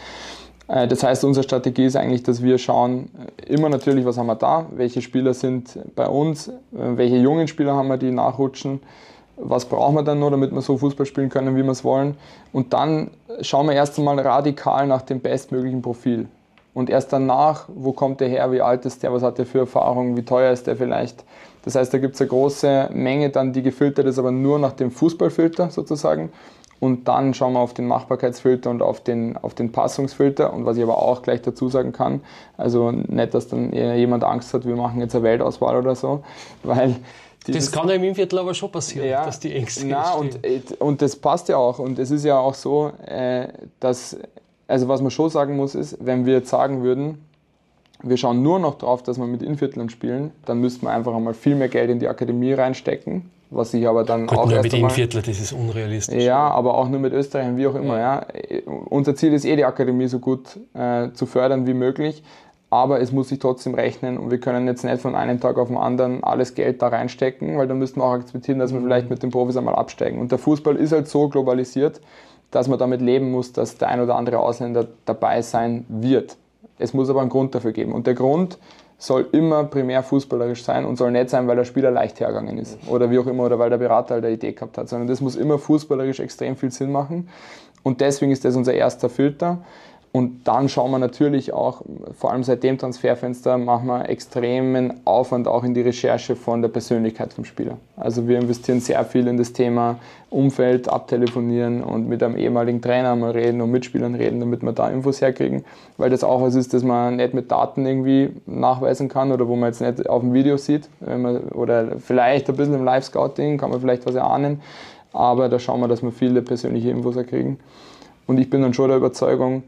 Das heißt, unsere Strategie ist eigentlich, dass wir schauen, immer natürlich, was haben wir da, welche Spieler sind bei uns, welche jungen Spieler haben wir, die nachrutschen, was brauchen wir dann noch, damit wir so Fußball spielen können, wie wir es wollen. Und dann schauen wir erst einmal radikal nach dem bestmöglichen Profil. Und erst danach, wo kommt der her, wie alt ist der, was hat der für Erfahrungen, wie teuer ist der vielleicht. Das heißt, da gibt es eine große Menge dann, die gefiltert ist, aber nur nach dem Fußballfilter sozusagen. Und dann schauen wir auf den Machbarkeitsfilter und auf den Passungsfilter. Und was ich aber auch gleich dazu sagen kann, also nicht, dass dann jemand Angst hat, wir machen jetzt eine Weltauswahl oder so, weil das kann ja im Innviertel aber schon passieren, dass die Ängste entstehen. Und das passt ja auch. Und es ist ja auch so, dass, also was man schon sagen muss, ist, wenn wir jetzt sagen würden, wir schauen nur noch drauf, dass wir mit Innviertlern spielen, dann müssten wir einfach einmal viel mehr Geld in die Akademie reinstecken, was ich aber dann gut, auch nur mit Innviertler, das ist unrealistisch. Ja, aber auch nur mit Österreichern, wie auch immer. Ja. Unser Ziel ist die Akademie so gut zu fördern wie möglich. Aber es muss sich trotzdem rechnen und wir können jetzt nicht von einem Tag auf den anderen alles Geld da reinstecken, weil dann müssten wir auch akzeptieren, dass wir vielleicht mit den Profis einmal absteigen. Und der Fußball ist halt so globalisiert, dass man damit leben muss, dass der ein oder andere Ausländer dabei sein wird. Es muss aber einen Grund dafür geben. Und der Grund soll immer primär fußballerisch sein und soll nicht sein, weil der Spieler leicht hergegangen ist oder wie auch immer oder weil der Berater halt eine Idee gehabt hat, sondern das muss immer fußballerisch extrem viel Sinn machen. Und deswegen ist das unser erster Filter. Und dann schauen wir natürlich auch, vor allem seit dem Transferfenster, machen wir extremen Aufwand auch in die Recherche von der Persönlichkeit vom Spieler. Also wir investieren sehr viel in das Thema Umfeld, abtelefonieren und mit einem ehemaligen Trainer mal reden und Mitspielern reden, damit wir da Infos herkriegen. Weil das auch was ist, das man nicht mit Daten irgendwie nachweisen kann oder wo man jetzt nicht auf dem Video sieht. Oder vielleicht ein bisschen im Live-Scouting kann man vielleicht was erahnen. Aber da schauen wir, dass wir viele persönliche Infos erkriegen. Und ich bin dann schon der Überzeugung,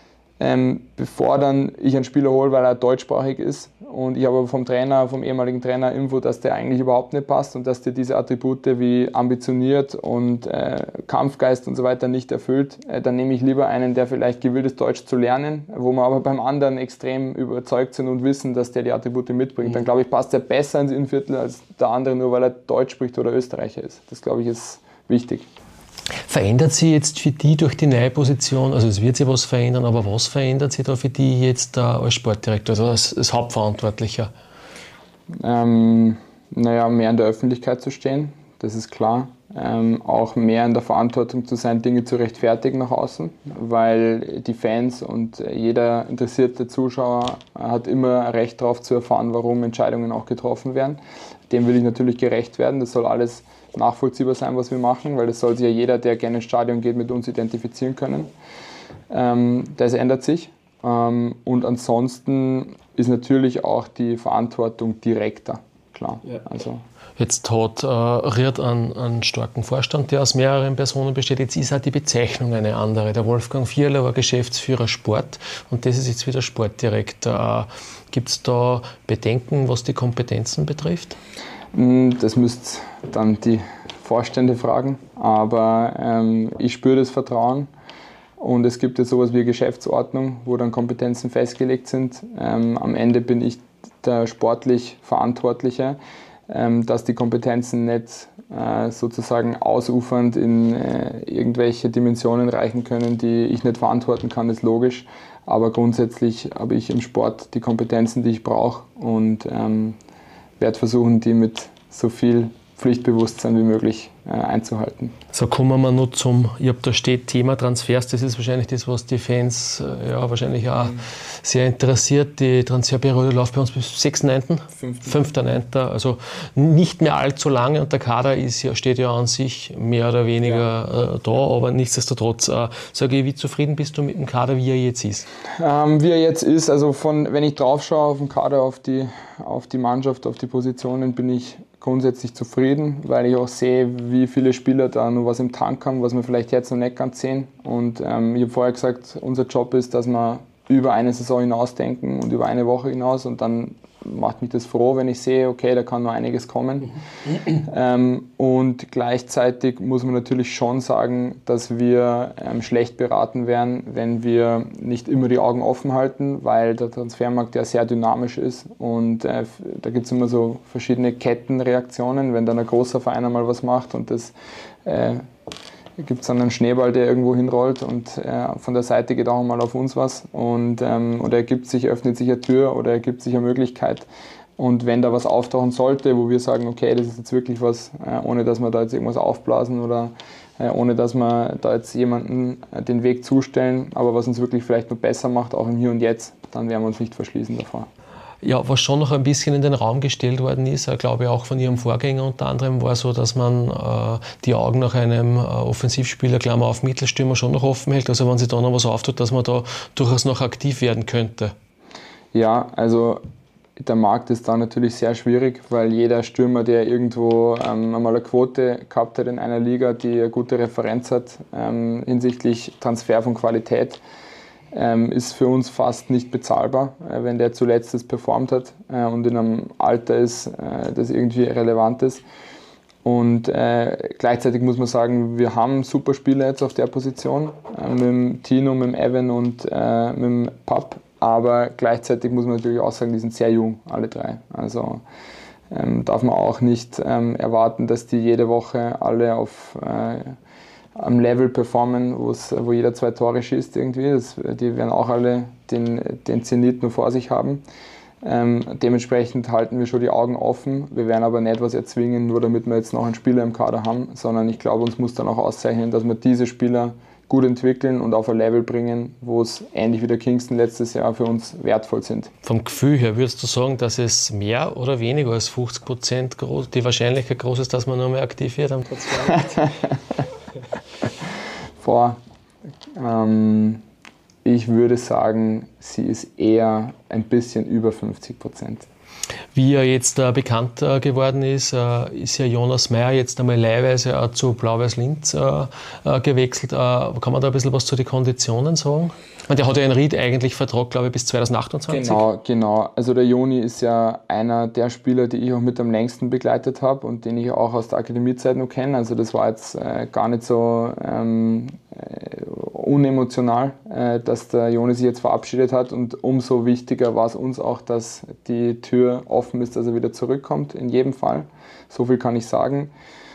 bevor dann ich einen Spieler hole, weil er deutschsprachig ist und ich habe aber vom ehemaligen Trainer Info, dass der eigentlich überhaupt nicht passt und dass der diese Attribute wie ambitioniert und Kampfgeist und so weiter nicht erfüllt, dann nehme ich lieber einen, der vielleicht gewillt ist, Deutsch zu lernen, wo wir aber beim anderen extrem überzeugt sind und wissen, dass der die Attribute mitbringt. Dann glaube ich, passt der besser ins Innviertel als der andere, nur weil er Deutsch spricht oder Österreicher ist. Das glaube ich ist wichtig. Verändert sich jetzt für die durch die neue Position, also es wird sich was verändern, aber was verändert sich da für die jetzt als Sportdirektor, also als Hauptverantwortlicher? Mehr in der Öffentlichkeit zu stehen, das ist klar. Auch mehr in der Verantwortung zu sein, Dinge zu rechtfertigen nach außen, weil die Fans und jeder interessierte Zuschauer hat immer ein Recht darauf zu erfahren, warum Entscheidungen auch getroffen werden. Dem will ich natürlich gerecht werden, das soll alles nachvollziehbar sein, was wir machen, weil das soll sich ja jeder, der gerne ins Stadion geht, mit uns identifizieren können. Das ändert sich. Und ansonsten ist natürlich auch die Verantwortung direkter. klar. Ja. Also. Jetzt hat Ried einen starken Vorstand, der aus mehreren Personen besteht. Jetzt ist auch die Bezeichnung eine andere. Der Wolfgang Vierler war Geschäftsführer Sport und das ist jetzt wieder Sportdirektor. Gibt es da Bedenken, was die Kompetenzen betrifft? Das müsst dann die Vorstände fragen, aber ich spüre das Vertrauen und es gibt jetzt sowas wie eine Geschäftsordnung, wo dann Kompetenzen festgelegt sind. Am Ende bin ich der sportlich Verantwortliche, dass die Kompetenzen nicht sozusagen ausufernd in irgendwelche Dimensionen reichen können, die ich nicht verantworten kann, ist logisch. Aber grundsätzlich habe ich im Sport die Kompetenzen, die ich brauche und werde versuchen, die mit so viel Pflichtbewusstsein wie möglich einzuhalten. So kommen wir noch zum, ich habe da steht Thema Transfers, das ist wahrscheinlich das, was die Fans wahrscheinlich auch sehr interessiert. Die Transferperiode läuft bei uns bis 6.9., 5.9., also nicht mehr allzu lange und der Kader steht ja an sich mehr oder weniger da, aber nichtsdestotrotz, sage ich, wie zufrieden bist du mit dem Kader, wie er jetzt ist? Wie er jetzt ist, also wenn ich drauf schaue auf den Kader, auf die Mannschaft, auf die Positionen, bin ich grundsätzlich zufrieden, weil ich auch sehe, wie viele Spieler da noch was im Tank haben, was wir vielleicht jetzt noch nicht ganz sehen. Und ich habe vorher gesagt, unser Job ist, dass wir über eine Saison hinaus denken und über eine Woche hinaus und dann macht mich das froh, wenn ich sehe, okay, da kann noch einiges kommen. Und gleichzeitig muss man natürlich schon sagen, dass wir schlecht beraten wären, wenn wir nicht immer die Augen offen halten, weil der Transfermarkt ja sehr dynamisch ist und da gibt es immer so verschiedene Kettenreaktionen, wenn dann ein großer Verein einmal was macht und das gibt es dann einen Schneeball, der irgendwo hinrollt und von der Seite geht auch mal auf uns was und oder öffnet sich eine Tür oder ergibt sich eine Möglichkeit und wenn da was auftauchen sollte, wo wir sagen, okay, das ist jetzt wirklich was, ohne dass wir da jetzt irgendwas aufblasen oder ohne dass wir da jetzt jemanden den Weg zustellen, aber was uns wirklich vielleicht noch besser macht, auch im Hier und Jetzt, dann werden wir uns nicht verschließen davor. Ja, was schon noch ein bisschen in den Raum gestellt worden ist, glaube ich auch von Ihrem Vorgänger unter anderem, war so, dass man die Augen nach einem Offensivspieler, Klammer auf Mittelstürmer, schon noch offen hält. Also wenn sich da noch was auftut, dass man da durchaus noch aktiv werden könnte. Ja, also der Markt ist da natürlich sehr schwierig, weil jeder Stürmer, der irgendwo einmal eine Quote gehabt hat in einer Liga, die eine gute Referenz hat hinsichtlich Transfer von Qualität, ist für uns fast nicht bezahlbar, wenn der zuletzt das performt hat und in einem Alter ist, das irgendwie relevant ist. Und gleichzeitig muss man sagen, wir haben super Spieler jetzt auf der Position, mit dem Tino, mit dem Evan und mit dem Papp, aber gleichzeitig muss man natürlich auch sagen, die sind sehr jung, alle drei. Also darf man auch nicht erwarten, dass die jede Woche alle am Level performen, wo jeder 2 Tore schießt irgendwie. Die werden auch alle den Zenit nur vor sich haben. Dementsprechend halten wir schon die Augen offen. Wir werden aber nicht was erzwingen, nur damit wir jetzt noch einen Spieler im Kader haben, sondern ich glaube, uns muss dann auch auszeichnen, dass wir diese Spieler gut entwickeln und auf ein Level bringen, wo es ähnlich wie der Kingston letztes Jahr für uns wertvoll sind. Vom Gefühl her würdest du sagen, dass es mehr oder weniger als 50% die Wahrscheinlichkeit groß ist, dass man noch mehr aktiv wird am Transfer? Ich würde sagen, sie ist eher ein bisschen über 50%. Wie er jetzt bekannt geworden ist, ist ja Jonas Meyer jetzt einmal leihweise zu Blau-Weiß Linz gewechselt. Kann man da ein bisschen was zu den Konditionen sagen? Der hat ja einen Ried eigentlich Vertrag, glaube ich, bis 2028. Genau. Also der Joni ist ja einer der Spieler, die ich auch mit am längsten begleitet habe und den ich auch aus der Akademiezeit noch kenne. Also das war jetzt gar nicht so unemotional, dass der Joni sich jetzt verabschiedet hat und umso wichtiger war es uns auch, dass die Tür offen ist, dass er wieder zurückkommt, in jedem Fall. So viel kann ich sagen.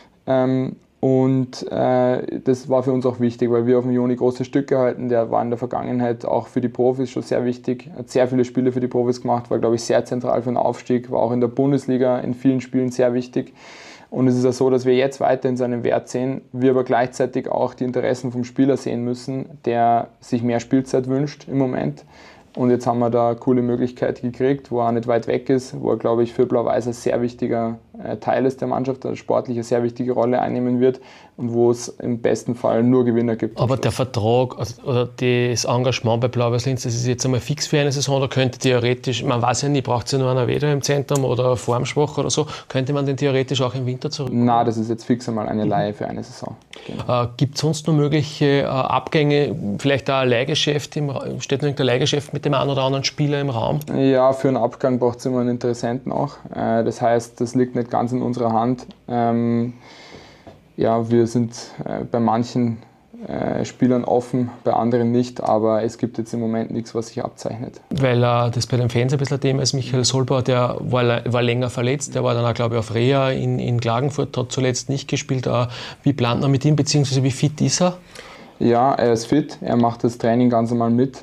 Und das war für uns auch wichtig, weil wir auf dem Joni große Stücke halten. Der war in der Vergangenheit auch für die Profis schon sehr wichtig, hat sehr viele Spiele für die Profis gemacht, war, glaube ich, sehr zentral für den Aufstieg, war auch in der Bundesliga in vielen Spielen sehr wichtig. Und es ist ja so, dass wir jetzt weiterhin seinen Wert sehen, wir aber gleichzeitig auch die Interessen vom Spieler sehen müssen, der sich mehr Spielzeit wünscht im Moment. Und jetzt haben wir da eine coole Möglichkeit gekriegt, wo er nicht weit weg ist, wo er, glaube ich, für Blau-Weiß ein sehr wichtiger Teil ist der Mannschaft, eine sportlich eine sehr wichtige Rolle einnehmen wird und wo es im besten Fall nur Gewinner gibt. Aber der Vertrag oder das Engagement bei Blau-Weiß Linz, das ist jetzt einmal fix für eine Saison oder könnte theoretisch, man weiß ja nicht, braucht es ja nur einen Weder im Zentrum oder formschwach oder so, könnte man den theoretisch auch im Winter zurück? Nein, das ist jetzt fix einmal eine Leihe für eine Saison. Genau. Gibt es sonst noch mögliche Abgänge, vielleicht auch ein Leihgeschäft, steht noch irgendein Leihgeschäft mit dem einen oder anderen Spieler im Raum? Ja, für einen Abgang braucht es immer einen Interessenten auch. Das heißt, das liegt nicht ganz in unserer Hand. Ja, wir sind bei manchen Spielern offen, bei anderen nicht, aber es gibt jetzt im Moment nichts, was sich abzeichnet. Weil das bei den Fans ein bisschen ein Thema ist, Michael Solbauer, der war länger verletzt, der war dann auch, glaube ich, auf Reha in Klagenfurt, hat zuletzt nicht gespielt. Wie plant man mit ihm, beziehungsweise wie fit ist er? Ja, er ist fit, er macht das Training ganz normal mit.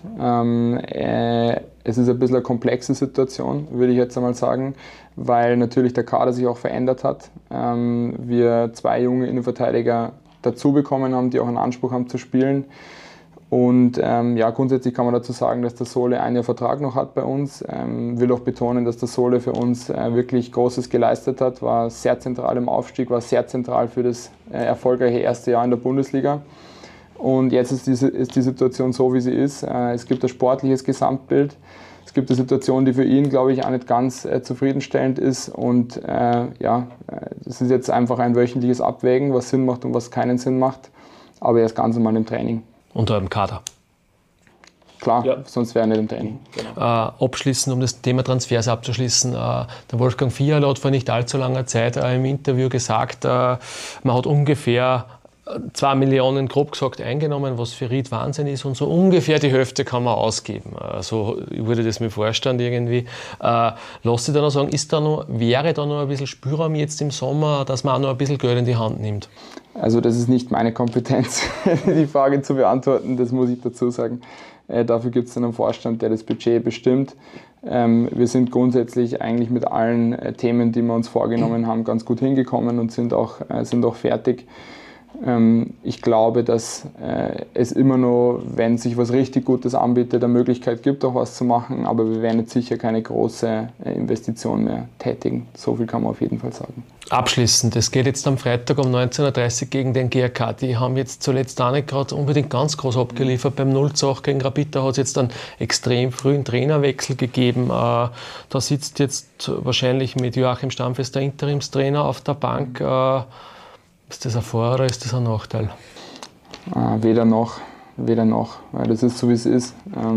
Es ist ein bisschen eine komplexe Situation, würde ich jetzt einmal sagen, weil natürlich der Kader sich auch verändert hat. Wir 2 junge Innenverteidiger dazu bekommen haben, die auch einen Anspruch haben zu spielen. Und ja, grundsätzlich kann man dazu sagen, dass der Sole ein Jahr Vertrag noch hat bei uns. Will auch betonen, dass der Sole für uns wirklich Großes geleistet hat, war sehr zentral im Aufstieg, war sehr zentral für das erfolgreiche erste Jahr in der Bundesliga. Und jetzt ist die Situation so, wie sie ist. Es gibt ein sportliches Gesamtbild. Es gibt eine Situation, die für ihn, glaube ich, auch nicht ganz zufriedenstellend ist. Und ja, es ist jetzt einfach ein wöchentliches Abwägen, was Sinn macht und was keinen Sinn macht. Aber er ist ganz normal im Training. Unter einem Kader? Klar, ja. Sonst wäre er nicht im Training. Genau. Abschließend, um das Thema Transfers abzuschließen, der Wolfgang Fiala hat vor nicht allzu langer Zeit im Interview gesagt, man hat ungefähr 2 Millionen, grob gesagt, eingenommen, was für Ried Wahnsinn ist, und so ungefähr die Hälfte kann man ausgeben. So würde das mir vorstellen irgendwie. Lass dich da noch sagen, wäre da noch ein bisschen Spielraum jetzt im Sommer, dass man auch noch ein bisschen Geld in die Hand nimmt? Also das ist nicht meine Kompetenz, die Frage zu beantworten, das muss ich dazu sagen. Dafür gibt es einen Vorstand, der das Budget bestimmt. Wir sind grundsätzlich eigentlich mit allen Themen, die wir uns vorgenommen haben, ganz gut hingekommen und sind auch fertig. Ich glaube, dass es immer noch, wenn sich was richtig Gutes anbietet, eine Möglichkeit gibt, auch was zu machen, aber wir werden jetzt sicher keine große Investition mehr tätigen. So viel kann man auf jeden Fall sagen. Abschließend, es geht jetzt am Freitag um 19.30 Uhr gegen den GRK. Die haben jetzt zuletzt auch nicht gerade unbedingt ganz groß abgeliefert. Beim 0:8 gegen Rapid hat es jetzt einen extrem frühen Trainerwechsel gegeben. Da sitzt jetzt wahrscheinlich mit Joachim Stammfest der Interimstrainer auf der Bank. Ist das ein Vor- oder ist das ein Nachteil? Weder noch, weil das ist so, wie es ist.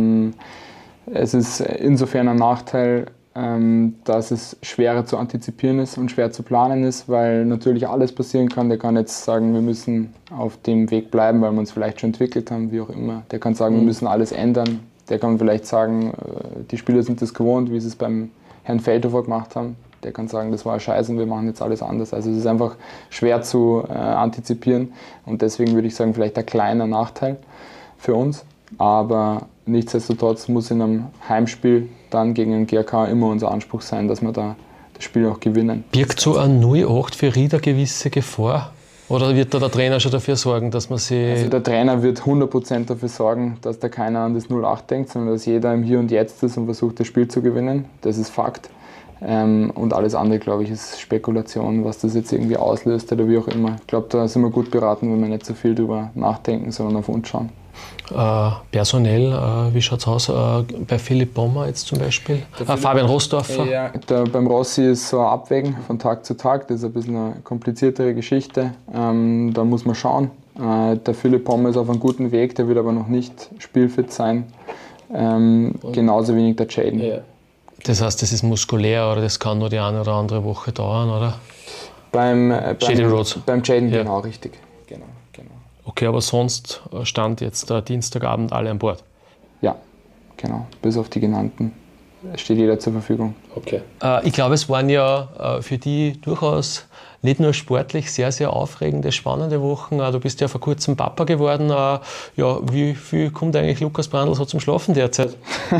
Es ist insofern ein Nachteil, dass es schwerer zu antizipieren ist und schwer zu planen ist, weil natürlich alles passieren kann. Der kann jetzt sagen, wir müssen auf dem Weg bleiben, weil wir uns vielleicht schon entwickelt haben, wie auch immer. Der kann sagen, wir müssen alles ändern. Der kann vielleicht sagen, die Spieler sind das gewohnt, wie sie es beim Herrn Feldhofer gemacht haben. Der kann sagen, das war Scheiße und wir machen jetzt alles anders. Also es ist einfach schwer zu antizipieren und deswegen würde ich sagen, vielleicht ein kleiner Nachteil für uns. Aber nichtsdestotrotz muss in einem Heimspiel dann gegen den GRK immer unser Anspruch sein, dass wir da das Spiel auch gewinnen. Birgt so ein 0:8 für Ried eine gewisse Gefahr? Oder wird da der Trainer schon dafür sorgen, dass man sie... Also der Trainer wird 100% dafür sorgen, dass da keiner an das 0:8 denkt, sondern dass jeder im Hier und Jetzt ist und versucht, das Spiel zu gewinnen. Das ist Fakt. Und alles andere, glaube ich, ist Spekulation, was das jetzt irgendwie auslöst oder wie auch immer. Ich glaube, da sind wir gut beraten, wenn wir nicht so viel drüber nachdenken, sondern auf uns schauen. Personell, wie schaut es aus bei Philipp Pommer jetzt zum Beispiel? Fabian Rossdorfer? Ja, beim Rossi ist so ein Abwägen von Tag zu Tag. Das ist ein bisschen eine kompliziertere Geschichte. Da muss man schauen. Der Philipp Pommer ist auf einem guten Weg, der wird aber noch nicht spielfit sein. Genauso wenig der Jaden. Ja. Das heißt, das ist muskulär oder das kann nur die eine oder andere Woche dauern, oder? Beim Jaden, ja. Genau, richtig. Genau. Okay, aber sonst stand jetzt Dienstagabend alle an Bord? Ja, genau. Bis auf die genannten steht jeder zur Verfügung. Okay. Ich glaube, es waren ja für die durchaus nicht nur sportlich sehr, sehr aufregende, spannende Wochen. Du bist ja vor kurzem Papa geworden. Ja, wie viel kommt eigentlich Lukas Brandl so zum Schlafen derzeit?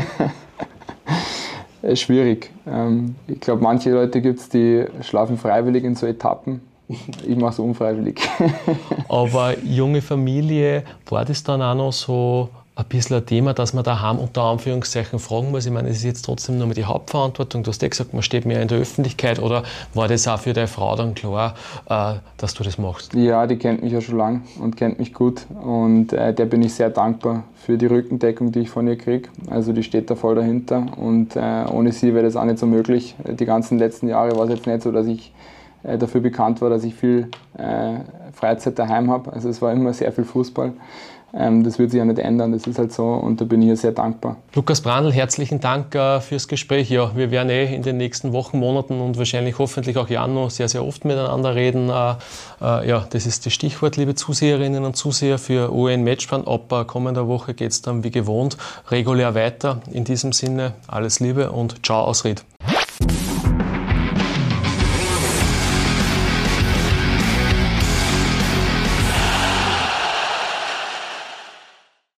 Schwierig. Ich glaube, manche Leute gibt es, die schlafen freiwillig in so Etappen. Ich mache es unfreiwillig. Aber junge Familie, war das dann auch noch so ein bisschen ein Thema, dass man daheim unter Anführungszeichen fragen muss? Ich meine, es ist jetzt trotzdem nur mal die Hauptverantwortung. Du hast ja gesagt, man steht mehr in der Öffentlichkeit. Oder war das auch für deine Frau dann klar, dass du das machst? Ja, die kennt mich ja schon lange und kennt mich gut. Und der bin ich sehr dankbar für die Rückendeckung, die ich von ihr kriege. Also die steht da voll dahinter. Und ohne sie wäre das auch nicht so möglich. Die ganzen letzten Jahre war es jetzt nicht so, dass ich dafür bekannt war, dass ich viel Freizeit daheim habe. Also es war immer sehr viel Fußball. Das wird sich ja nicht ändern, das ist halt so und da bin ich ihr sehr dankbar. Lukas Brandl, herzlichen Dank fürs Gespräch. Ja, wir werden in den nächsten Wochen, Monaten und wahrscheinlich hoffentlich auch Jahr noch sehr, sehr oft miteinander reden. Ja, das ist das Stichwort, liebe Zuseherinnen und Zuseher, für ON Matchplan. Ab kommender Woche geht es dann wie gewohnt regulär weiter. In diesem Sinne alles Liebe und ciao aus Ried.